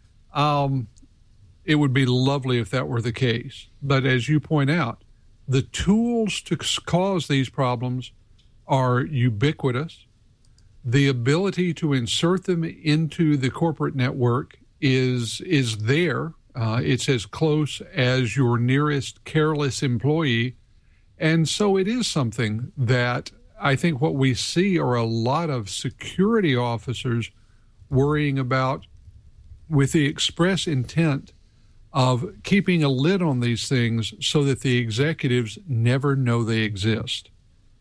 Um, it would be lovely if that were the case. But as you point out, the tools to cause these problems are ubiquitous. The ability to insert them into the corporate network is, is there. Uh, it's as close as your nearest careless employee. And so it is something that I think what we see are a lot of security officers worrying about with the express intent of keeping a lid on these things so that the executives never know they exist.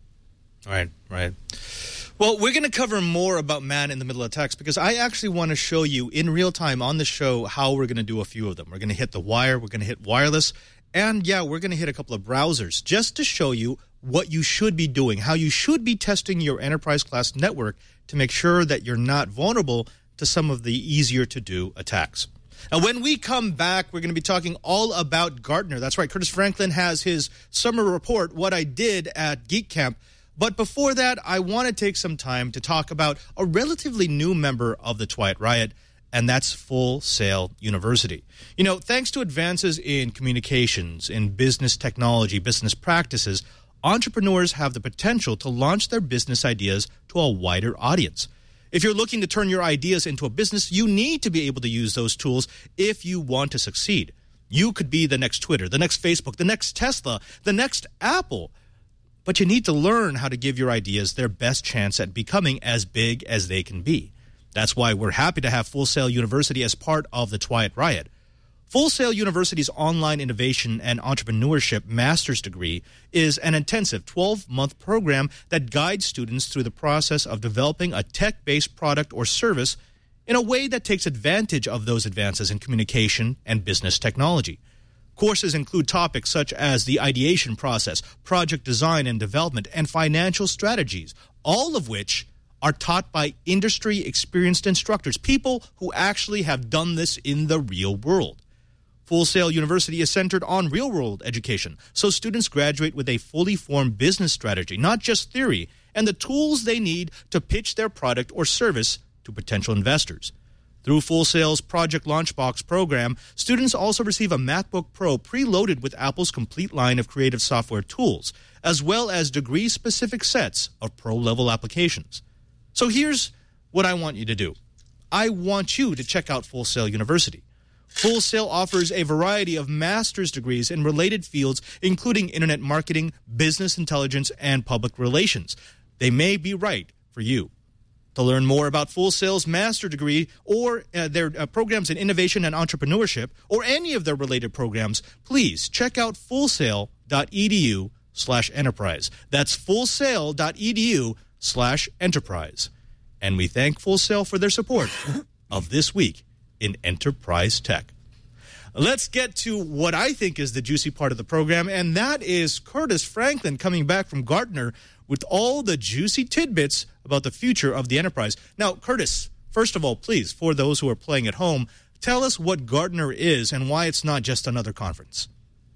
Right, right. Well, we're going to cover more about man-in-the-middle attacks because I actually want to show you in real time on the show how we're going to do a few of them. We're going to hit the wire, we're going to hit wireless, and yeah, we're going to hit a couple of browsers just to show you what you should be doing, how you should be testing your enterprise-class network to make sure that you're not vulnerable to some of the easier-to-do attacks. Now, when we come back, we're going to be talking all about Gartner. That's right, Curtis Franklin has his summer report, What I Did at Geek Camp. But before that, I want to take some time to talk about a relatively new member of the Twilight Riot, and that's Full Sail University. You know, thanks to advances in communications, in business technology, business practices, entrepreneurs have the potential to launch their business ideas to a wider audience. If you're looking to turn your ideas into a business, you need to be able to use those tools if you want to succeed. You could be the next Twitter, the next Facebook, the next Tesla, the next Apple. But you need to learn how to give your ideas their best chance at becoming as big as they can be. That's why we're happy to have Full Sail University as part of the Twilight Riot. Full Sail University's online innovation and entrepreneurship master's degree is an intensive twelve-month program that guides students through the process of developing a tech-based product or service in a way that takes advantage of those advances in communication and business technology. Courses include topics such as the ideation process, project design and development, and financial strategies, all of which are taught by industry-experienced instructors, people who actually have done this in the real world. Full Sail University is centered on real-world education, so students graduate with a fully formed business strategy, not just theory, and the tools they need to pitch their product or service to potential investors. Through Full Sail's Project Launchbox program, students also receive a MacBook Pro preloaded with Apple's complete line of creative software tools, as well as degree-specific sets of pro-level applications. So here's what I want you to do. I want you to check out Full Sail University. Full Sail offers a variety of master's degrees in related fields, including internet marketing, business intelligence, and public relations. They may be right for you. To learn more about Full Sail's master degree or uh, their uh, programs in innovation and entrepreneurship or any of their related programs, please check out fullsail.edu slash enterprise. That's fullsail.edu slash enterprise. And we thank Full Sail for their support of This Week in Enterprise Tech. Let's get to what I think is the juicy part of the program, and that is Curtis Franklin coming back from Gartner with all the juicy tidbits about the future of the enterprise. Now, Curtis, first of all, please, for those who are playing at home, tell us what Gartner is and why it's not just another conference.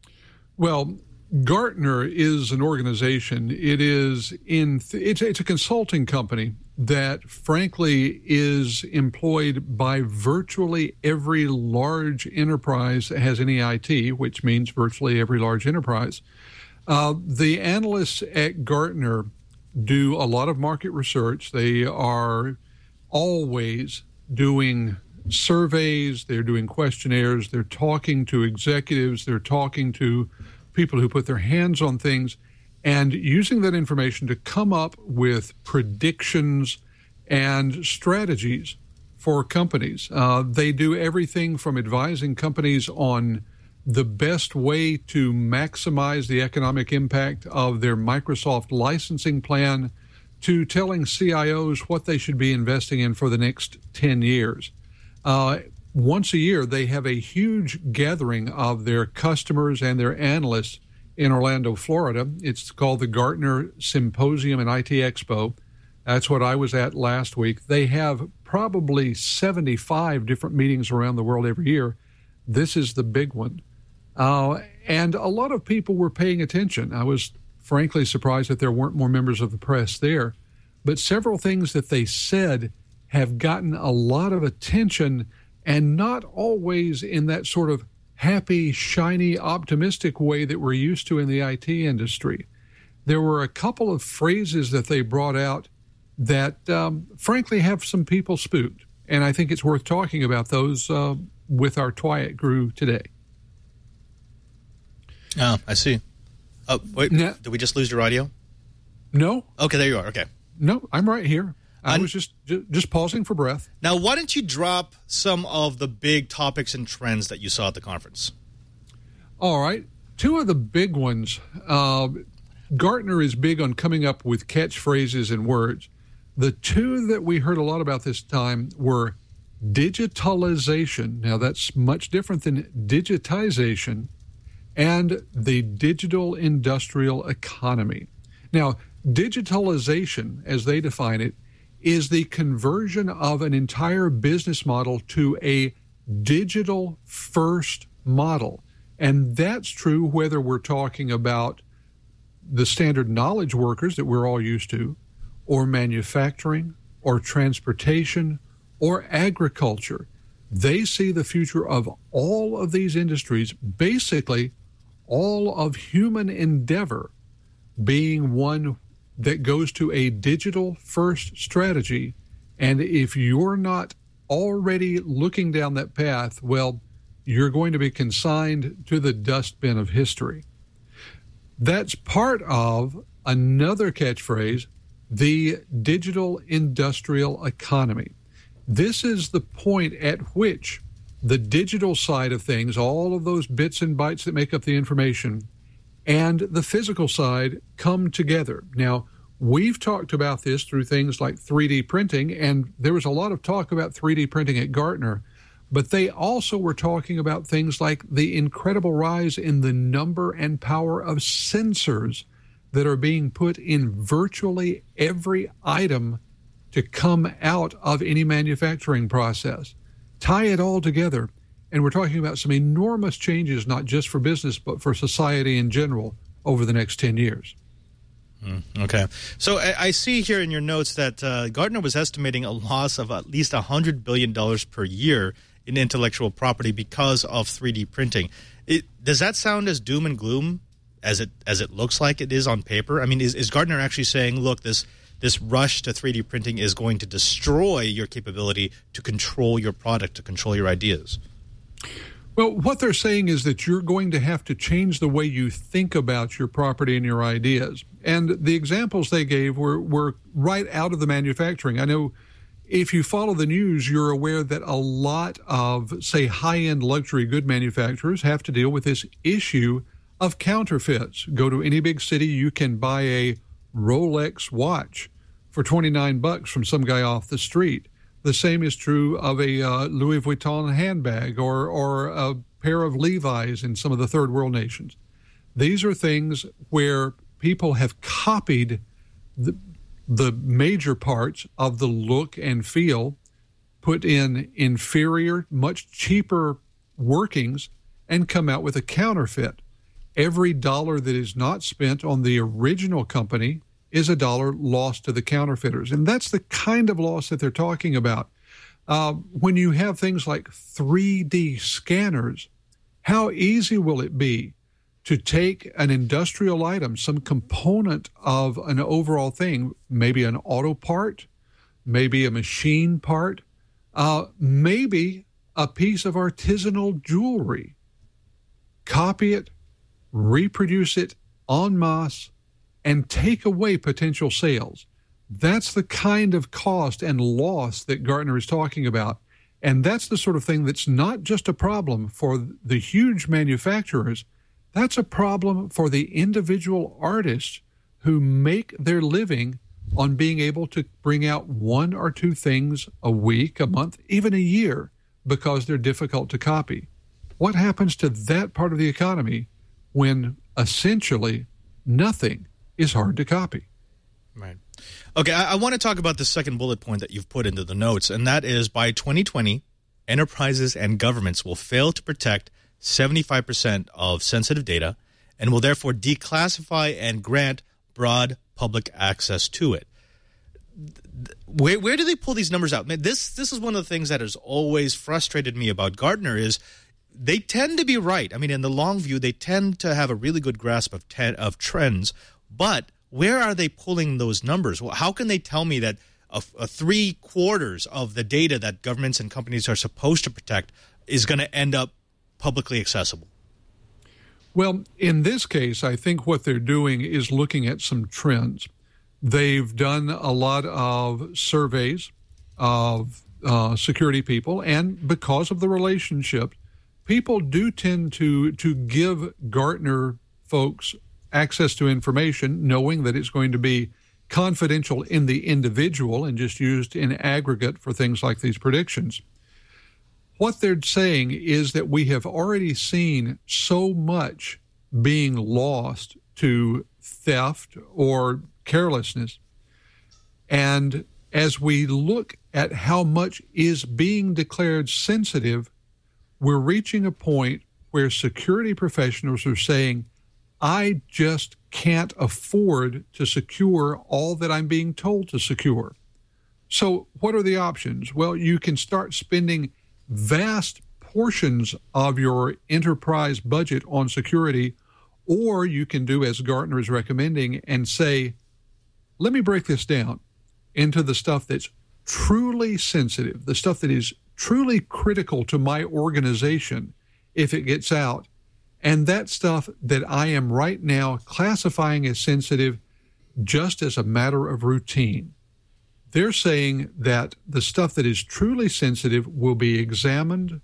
Well, Gartner is an organization. It is in th- it's, it's a consulting company that, frankly, is employed by virtually every large enterprise that has any I T, which means virtually every large enterprise. Uh, the analysts at Gartner do a lot of market research. They are always doing surveys. They're doing questionnaires. They're talking to executives. They're talking to people who put their hands on things and using that information to come up with predictions and strategies for companies. Uh, they do everything from advising companies on the best way to maximize the economic impact of their Microsoft licensing plan to telling C I Os what they should be investing in for the next ten years. Uh, once a year, they have a huge gathering of their customers and their analysts in Orlando, Florida. It's called the Gartner Symposium and I T Expo. That's what I was at last week. They have probably seventy-five different meetings around the world every year. This is the big one. Uh, and a lot of people were paying attention. I was frankly surprised that there weren't more members of the press there. But several things that they said have gotten a lot of attention, and not always in that sort of happy, shiny, optimistic way that we're used to in the I T industry. There were a couple of phrases that they brought out that, um, frankly, have some people spooked. And I think it's worth talking about those uh, with our Twiat crew today. Oh, I see. Oh, wait, now, did we just lose your audio? No. Okay, there you are. Okay. No, I'm right here. I I'm, was just just pausing for breath. Now, why don't you drop some of the big topics and trends that you saw at the conference? All right. Two of the big ones. Uh, Gartner is big on coming up with catchphrases and words. The two that we heard a lot about this time were digitalization. Now, that's much different than digitization, and the digital industrial economy. Now, digitalization, as they define it, is the conversion of an entire business model to a digital-first model. And that's true whether we're talking about the standard knowledge workers that we're all used to, or manufacturing, or transportation, or agriculture. They see the future of all of these industries, basically all of human endeavor, being one that goes to a digital-first strategy. And if you're not already looking down that path, well, you're going to be consigned to the dustbin of history. That's part of another catchphrase, the digital industrial economy. This is the point at which the digital side of things, all of those bits and bytes that make up the information, and the physical side come together. Now, we've talked about this through things like three D printing, and there was a lot of talk about three D printing at Gartner, but they also were talking about things like the incredible rise in the number and power of sensors that are being put in virtually every item to come out of any manufacturing process. Tie it all together, and we're talking about some enormous changes, not just for business, but for society in general over the next ten years. Mm, okay. So I, I see here in your notes that uh, Gartner was estimating a loss of at least one hundred billion dollars per year in intellectual property because of three D printing. It, does that sound as doom and gloom as it as it looks like it is on paper? I mean, is, is Gartner actually saying, look, this this rush to three D printing is going to destroy your capability to control your product, to control your ideas? Well, what they're saying is that you're going to have to change the way you think about your property and your ideas. And the examples they gave were, were right out of the manufacturing. I know if you follow the news, you're aware that a lot of, say, high-end luxury good manufacturers have to deal with this issue of counterfeits. Go to any big city, you can buy a Rolex watch for twenty-nine bucks from some guy off the street. The same is true of a uh, Louis Vuitton handbag or, or a pair of Levi's in some of the third world nations. These are things where people have copied the, the major parts of the look and feel, put in inferior, much cheaper workings, and come out with a counterfeit. Every dollar that is not spent on the original company is a dollar lost to the counterfeiters. And that's the kind of loss that they're talking about. Uh, when you have things like three D scanners, how easy will it be to take an industrial item, some component of an overall thing, maybe an auto part, maybe a machine part, uh, maybe a piece of artisanal jewelry, copy it, reproduce it en masse, and take away potential sales? That's the kind of cost and loss that Gartner is talking about. And that's the sort of thing that's not just a problem for the huge manufacturers. That's a problem for the individual artists who make their living on being able to bring out one or two things a week, a month, even a year because they're difficult to copy. What happens to that part of the economy when essentially nothing is hard to copy? Right. Okay, I, I want to talk about the second bullet point that you've put into the notes, and that is by twenty twenty, enterprises and governments will fail to protect seventy-five percent of sensitive data and will therefore declassify and grant broad public access to it. Where where do they pull these numbers out? Man, this this is one of the things that has always frustrated me about Gartner is they tend to be right. I mean, in the long view, they tend to have a really good grasp of ten, of trends, but where are they pulling those numbers? Well, how can they tell me that a, a three quarters of the data that governments and companies are supposed to protect is going to end up publicly accessible? Well, in this case, I think what they're doing is looking at some trends. They've done a lot of surveys of uh, security people, and because of the relationship, people do tend to to give Gartner folks access to information, knowing that it's going to be confidential in the individual and just used in aggregate for things like these predictions. What they're saying is that we have already seen so much being lost to theft or carelessness. And as we look at how much is being declared sensitive, we're reaching a point where security professionals are saying, I just can't afford to secure all that I'm being told to secure. So what are the options? Well, you can start spending vast portions of your enterprise budget on security, or you can do as Gartner is recommending and say, let me break this down into the stuff that's truly sensitive, the stuff that is truly critical to my organization if it gets out, and that stuff that I am right now classifying as sensitive just as a matter of routine. They're saying that the stuff that is truly sensitive will be examined,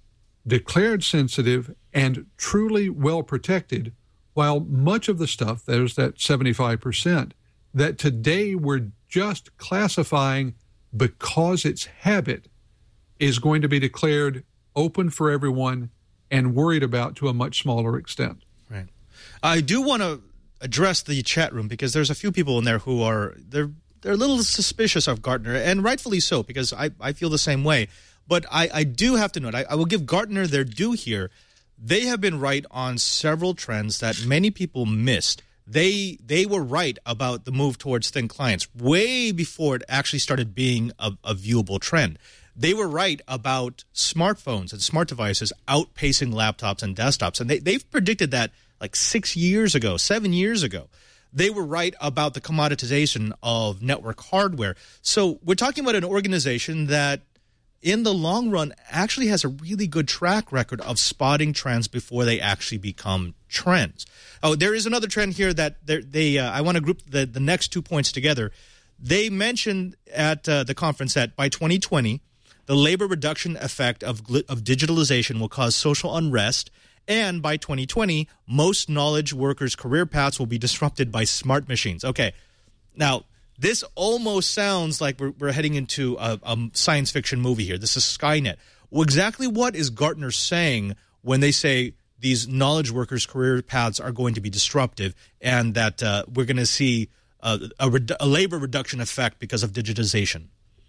declared sensitive, and truly well protected, while much of the stuff, there's that seventy-five percent, that today we're just classifying because it's habit, is going to be declared open for everyone and worried about to a much smaller extent. Right. I do want to address the chat room because there's a few people in there who are they're they're a little suspicious of Gartner, and rightfully so, because I, I feel the same way. But I, I do have to note, I, I will give Gartner their due here. They have been right on several trends that many people missed. They they were right about the move towards thin clients way before it actually started being a, a viewable trend. They were right about smartphones and smart devices outpacing laptops and desktops. And they, they've predicted that like six years ago, seven years ago. They were right about the commoditization of network hardware. So we're talking about an organization that in the long run actually has a really good track record of spotting trends before they actually become trends. Oh, there is another trend here that they. Uh, I want to group the, the next two points together. They mentioned at uh, the conference that by twenty twenty, the labor reduction effect of, of digitalization will cause social unrest, and by twenty twenty, most knowledge workers' career paths will be disrupted by smart machines. Okay, now this almost sounds like we're, we're heading into a, a science fiction movie here. This is Skynet. Well, exactly what is Gartner saying when they say these knowledge workers' career paths are going to be disruptive and that uh, we're going to see a, a, redu- a labor reduction effect because of digitization?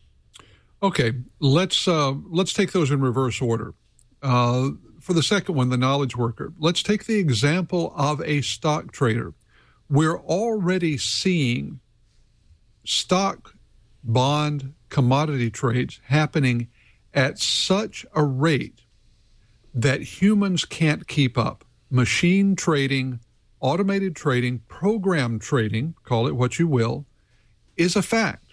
Okay, let's uh, let's take those in reverse order. Uh, for the second one, the knowledge worker, let's take the example of a stock trader. We're already seeing stock, bond, commodity trades happening at such a rate that humans can't keep up. Machine trading, automated trading, program trading, call it what you will, is a fact.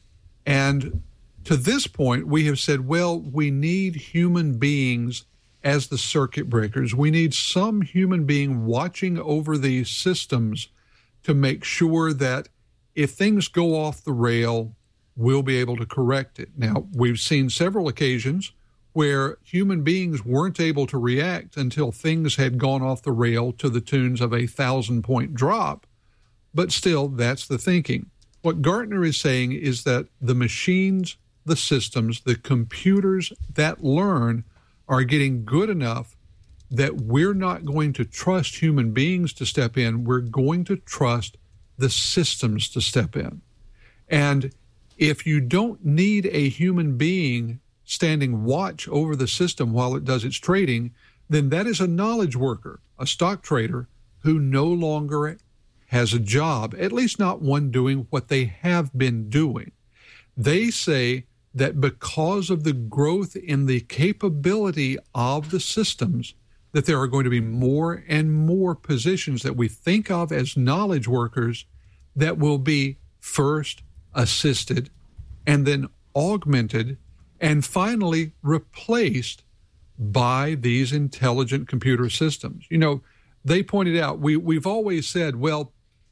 And to this point, we have said, well, we need human beings as the circuit breakers. We need some human being watching over these systems to make sure that if things go off the rail, we'll be able to correct it. Now, we've seen several occasions where human beings weren't able to react until things had gone off the rail to the tunes of a thousand-point drop. But still, that's the thinking. What Gartner is saying is that the machines the systems, the computers that learn, are getting good enough that we're not going to trust human beings to step in. We're going to trust the systems to step in. And if you don't need a human being standing watch over the system while it does its trading, then that is a knowledge worker, a stock trader, who no longer has a job, at least not one doing what they have been doing. They say that because of the growth in the capability of the systems, that there are going to be more and more positions that we think of as knowledge workers that will be first assisted and then augmented and finally replaced by these intelligent computer systems. You know, they pointed out, we, we've always said, well,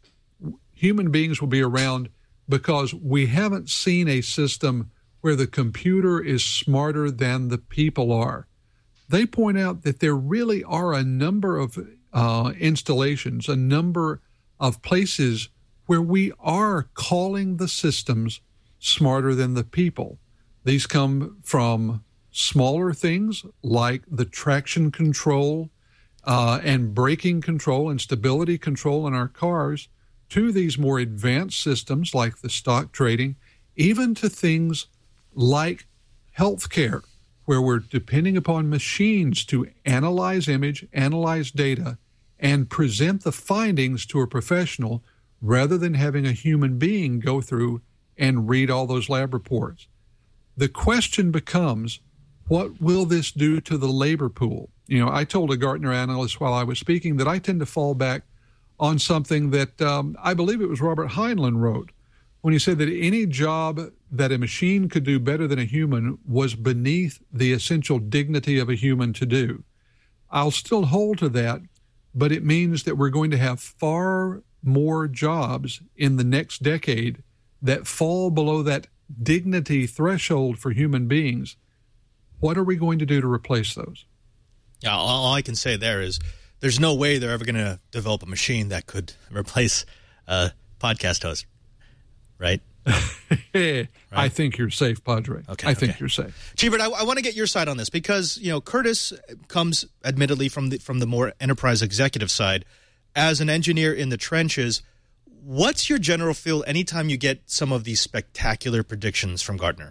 human beings will be around because we haven't seen a system where the computer is smarter than the people are. They point out that there really are a number of uh, installations, a number of places where we are calling the systems smarter than the people. These come from smaller things like the traction control uh, and braking control and stability control in our cars, to these more advanced systems like the stock trading, even to things like healthcare, where we're depending upon machines to analyze image, analyze data, and present the findings to a professional rather than having a human being go through and read all those lab reports. The question becomes, what will this do to the labor pool? You know, I told a Gartner analyst while I was speaking that I tend to fall back on something that um, I believe it was Robert Heinlein wrote when he said that any job that a machine could do better than a human was beneath the essential dignity of a human to do. I'll still hold to that, but it means that we're going to have far more jobs in the next decade that fall below that dignity threshold for human beings. What are we going to do to replace those? Yeah, all I can say there is there's no way they're ever going to develop a machine that could replace a podcast host, right? right? I think you're safe, Padre. Okay, I think okay. you're safe. Cheebert, I, I want to get your side on this because, you know, Curtis comes admittedly from the from the more enterprise executive side. As an engineer in the trenches, what's your general feel anytime you get some of these spectacular predictions from Gartner?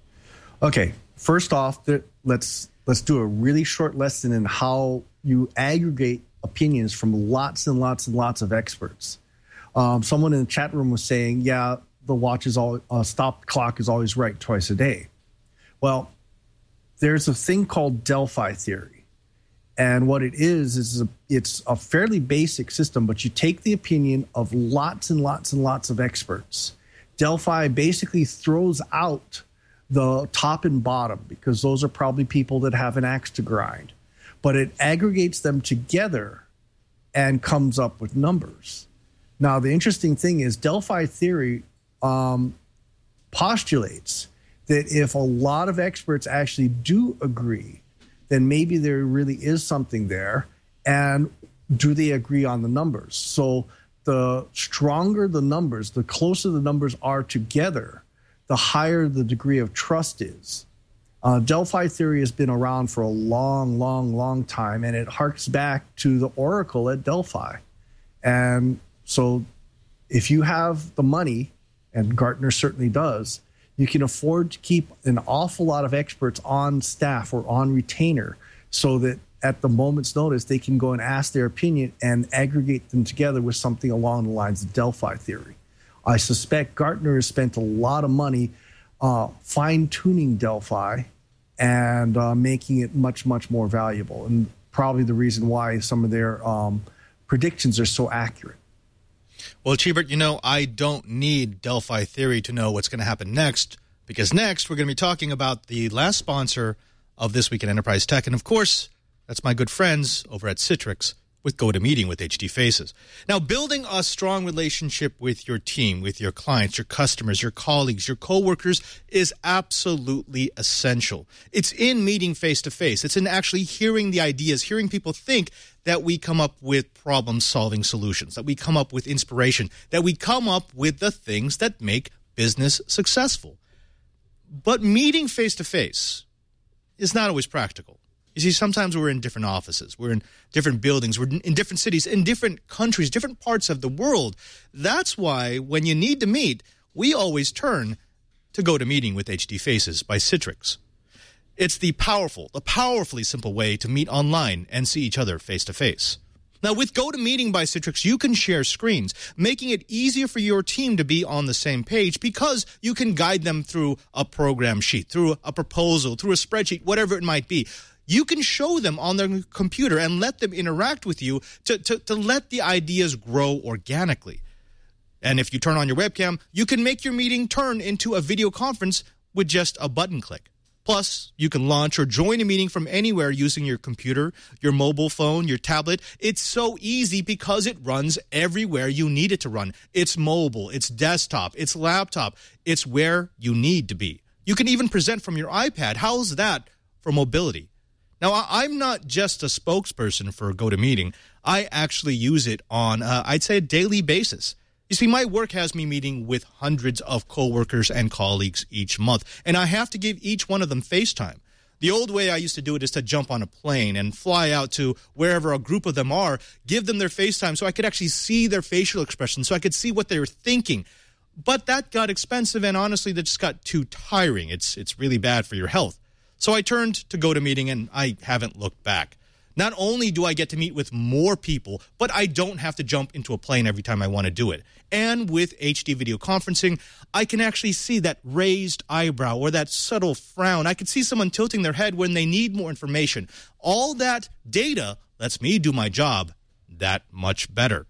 Okay, first off, let's let's do a really short lesson in how you aggregate opinions from lots and lots and lots of experts. Um, someone in the chat room was saying, yeah, the watch is all uh, stop clock is always right twice a day. Well, there's a thing called Delphi theory. And what it is, is a, it's a fairly basic system, but you take the opinion of lots and lots and lots of experts. Delphi basically throws out the top and bottom because those are probably people that have an axe to grind. But it aggregates them together and comes up with numbers. Now, the interesting thing is Delphi theory um, postulates that if a lot of experts actually do agree, then maybe there really is something there. And do they agree on the numbers? So the stronger the numbers, the closer the numbers are together, the higher the degree of trust is. Uh, Delphi theory has been around for a long, long, long time, and it harks back to the Oracle at Delphi. And so if you have the money, and Gartner certainly does, you can afford to keep an awful lot of experts on staff or on retainer so that at the moment's notice, they can go and ask their opinion and aggregate them together with something along the lines of Delphi theory. I suspect Gartner has spent a lot of money uh, fine-tuning Delphi and uh, making it much, much more valuable, and probably the reason why some of their um, predictions are so accurate. Well, Cheebert, you know, I don't need Delphi theory to know what's going to happen next, because next we're going to be talking about the last sponsor of This Week in Enterprise Tech, and of course, that's my good friends over at Citrix with GoToMeeting with H D Faces. Now, building a strong relationship with your team, with your clients, your customers, your colleagues, your coworkers is absolutely essential. It's in meeting face-to-face. It's in actually hearing the ideas, hearing people think, that we come up with problem-solving solutions, that we come up with inspiration, that we come up with the things that make business successful. But meeting face-to-face is not always practical. You see, sometimes we're in different offices, we're in different buildings, we're in different cities, in different countries, different parts of the world. That's why when you need to meet, we always turn to GoToMeeting with H D Faces by Citrix. It's the powerful, the powerfully simple way to meet online and see each other face-to-face. Now, with GoToMeeting by Citrix, you can share screens, making it easier for your team to be on the same page because you can guide them through a program sheet, through a proposal, through a spreadsheet, whatever it might be. You can show them on their computer and let them interact with you to, to, to let the ideas grow organically. And if you turn on your webcam, you can make your meeting turn into a video conference with just a button click. Plus, you can launch or join a meeting from anywhere using your computer, your mobile phone, your tablet. It's so easy because it runs everywhere you need it to run. It's mobile, it's desktop, it's laptop. It's where you need to be. You can even present from your iPad. How's that for mobility? Now, I'm not just a spokesperson for GoToMeeting. I actually use it on, uh, I'd say, a daily basis. You see, my work has me meeting with hundreds of coworkers and colleagues each month, and I have to give each one of them FaceTime. The old way I used to do it is to jump on a plane and fly out to wherever a group of them are, give them their FaceTime so I could actually see their facial expressions, so I could see what they were thinking. But that got expensive, and honestly, that just got too tiring. It's, it's really bad for your health. So I turned to GoToMeeting, and I haven't looked back. Not only do I get to meet with more people, but I don't have to jump into a plane every time I want to do it. And with H D video conferencing, I can actually see that raised eyebrow or that subtle frown. I can see someone tilting their head when they need more information. All that data lets me do my job that much better.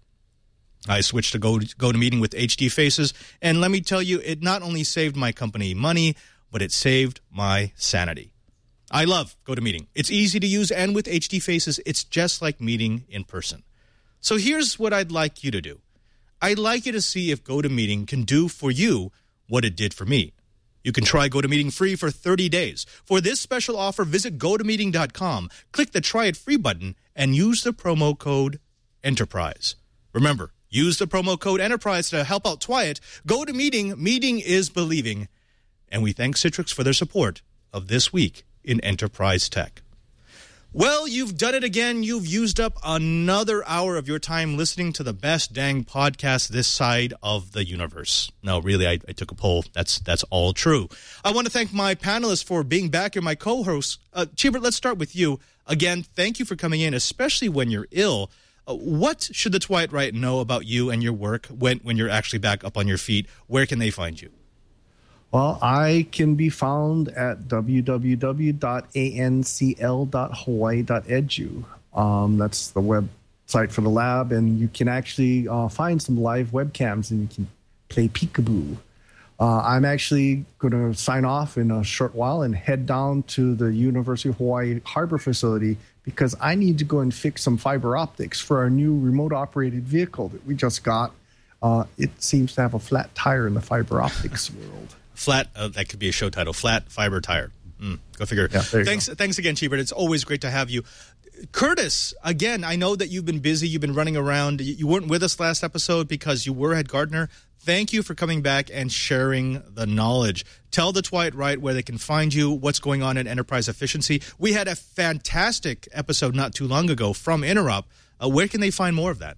I switched to Go, GoToMeeting with H D Faces, and let me tell you, it not only saved my company money, but it saved my sanity. I love GoToMeeting. It's easy to use, and with H D Faces, it's just like meeting in person. So here's what I'd like you to do. I'd like you to see if GoToMeeting can do for you what it did for me. You can try GoToMeeting free for thirty days. For this special offer, visit go to meeting dot com, click the Try It Free button, and use the promo code ENTERPRISE. Remember, use the promo code ENTERPRISE to help out Twyat. GoToMeeting, meeting is believing. And we thank Citrix for their support of This Week in Enterprise Tech. Well, you've done it again. You've used up another hour of your time listening to the best dang podcast this side of the universe. No, really, I, I took a poll. That's that's all true. I want to thank my panelists for being back here, my co-hosts. Uh, Cheebert, let's start with you. Again, thank you for coming in, especially when you're ill. Uh, what should the Twyat Riot know about you and your work when, when you're actually back up on your feet? Where can they find you? Well, I can be found at w w w dot a n c l dot hawaii dot e d u. Um, that's the website for the lab, and you can actually uh, find some live webcams and you can play peekaboo. Uh, I'm actually going to sign off in a short while and head down to the University of Hawaii Harbor facility because I need to go and fix some fiber optics for our new remote-operated vehicle that we just got. Uh, it seems to have a flat tire in the fiber optics world. Flat, uh, that could be a show title, Flat Fiber Tire. Mm, go figure. Yeah, thanks go. Thanks again, Cheebert. It's always great to have you. Curtis, again, I know that you've been busy. You've been running around. You weren't with us last episode because you were at Gartner. Thank you for coming back and sharing the knowledge. Tell the Twyat Riot where they can find you, what's going on in enterprise efficiency. We had a fantastic episode not too long ago from Interop. Uh, where can they find more of that?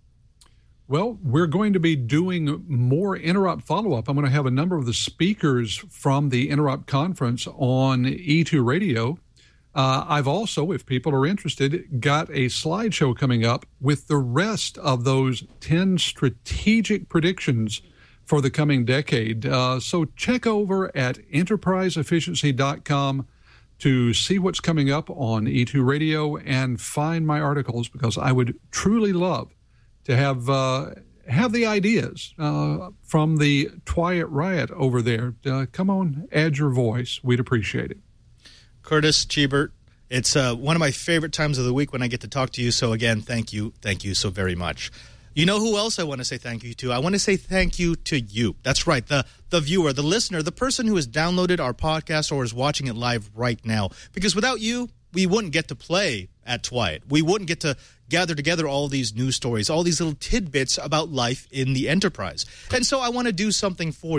Well, we're going to be doing more Interop follow-up. I'm going to have a number of the speakers from the Interop conference on E two Radio. Uh, I've also, if people are interested, got a slideshow coming up with the rest of those ten strategic predictions for the coming decade. Uh, so check over at enterprise efficiency dot com to see what's coming up on E two Radio and find my articles, because I would truly love to have uh, have the ideas uh, from the Twyat Riot over there. Uh, come on, add your voice. We'd appreciate it. Curtis, Cheebert, it's uh, one of my favorite times of the week when I get to talk to you. So again, thank you. Thank you so very much. You know who else I want to say thank you to? I want to say thank you to you. That's right, the, the viewer, the listener, the person who has downloaded our podcast or is watching it live right now. Because without you, we wouldn't get to play at Twyat. We wouldn't get to gather together all these news stories, all these little tidbits about life in the enterprise. And so I want to do something for you.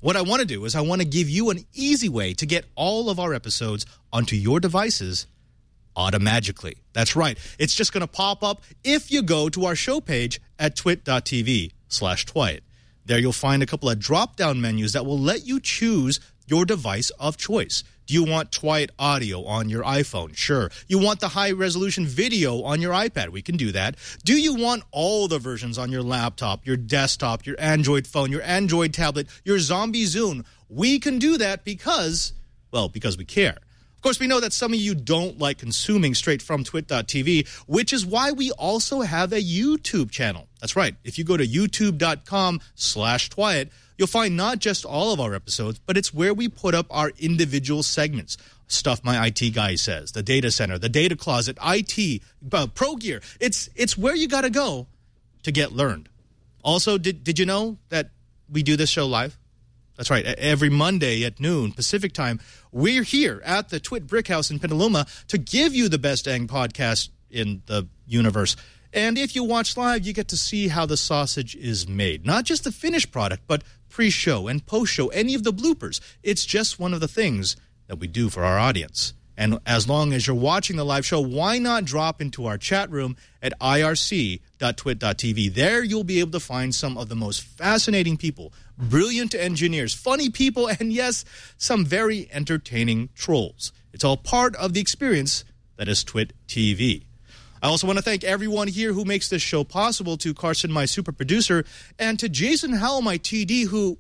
What I want to do is I want to give you an easy way to get all of our episodes onto your devices automatically. That's right. It's just going to pop up if you go to our show page at twit.tv slash twit. There you'll find a couple of drop-down menus that will let you choose your device of choice. Do you want Twit audio on your iPhone? Sure. You want the high-resolution video on your iPad? We can do that. Do you want all the versions on your laptop, your desktop, your Android phone, your Android tablet, your Zombie Zune? We can do that because, well, because we care. Of course, we know that some of you don't like consuming straight from twit.tv, which is why we also have a YouTube channel. That's right. If you go to youtube.com slash twit, you'll find not just all of our episodes, but it's where we put up our individual segments. Stuff My I T Guy Says, The Data Center, The Data Closet, I T, uh, Pro Gear. It's it's where you got to go to get learned. Also, did did you know that we do this show live? That's right. Every Monday at noon Pacific time, we're here at the Twit Brick House in Petaluma to give you the best dang podcast in the universe. And if you watch live, you get to see how the sausage is made. Not just the finished product, but pre-show and post-show, any of the bloopers. It's just one of the things that we do for our audience. And as long as you're watching the live show, why not drop into our chat room at I R C dot twit dot t v? There you'll be able to find some of the most fascinating people, brilliant engineers, funny people, and yes, some very entertaining trolls. It's all part of the experience that is Twit T V. I also want to thank everyone here who makes this show possible, to Carson, my super producer, and to Jason Howell, my T D, who,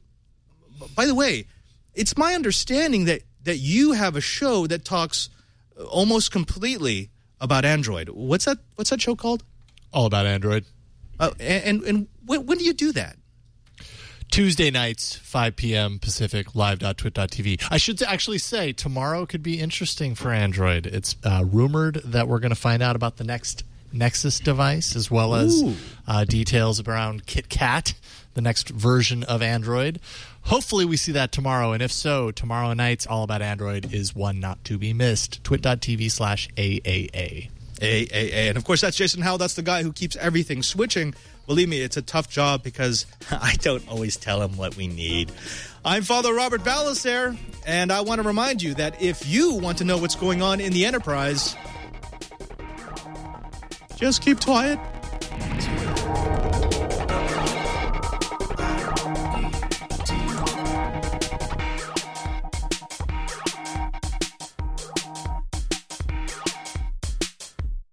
by the way, it's my understanding that, that you have a show that talks almost completely about Android. What's that What's that show called? All About Android. Uh, and and, and when, when do you do that? Tuesday nights, five p.m. Pacific, live dot twit dot t v. I should actually say tomorrow could be interesting for Android. It's uh, rumored that we're going to find out about the next Nexus device, as well as uh, details around KitKat, the next version of Android. Hopefully we see that tomorrow, and if so, tomorrow night's All About Android is one not to be missed. twit.tv slash AAA. A A A. And of course, that's Jason Howell. That's the guy who keeps everything switching. Believe me, it's a tough job because I don't always tell him what we need. I'm Father Robert Balasair, and I want to remind you that if you want to know what's going on in the enterprise, just keep quiet.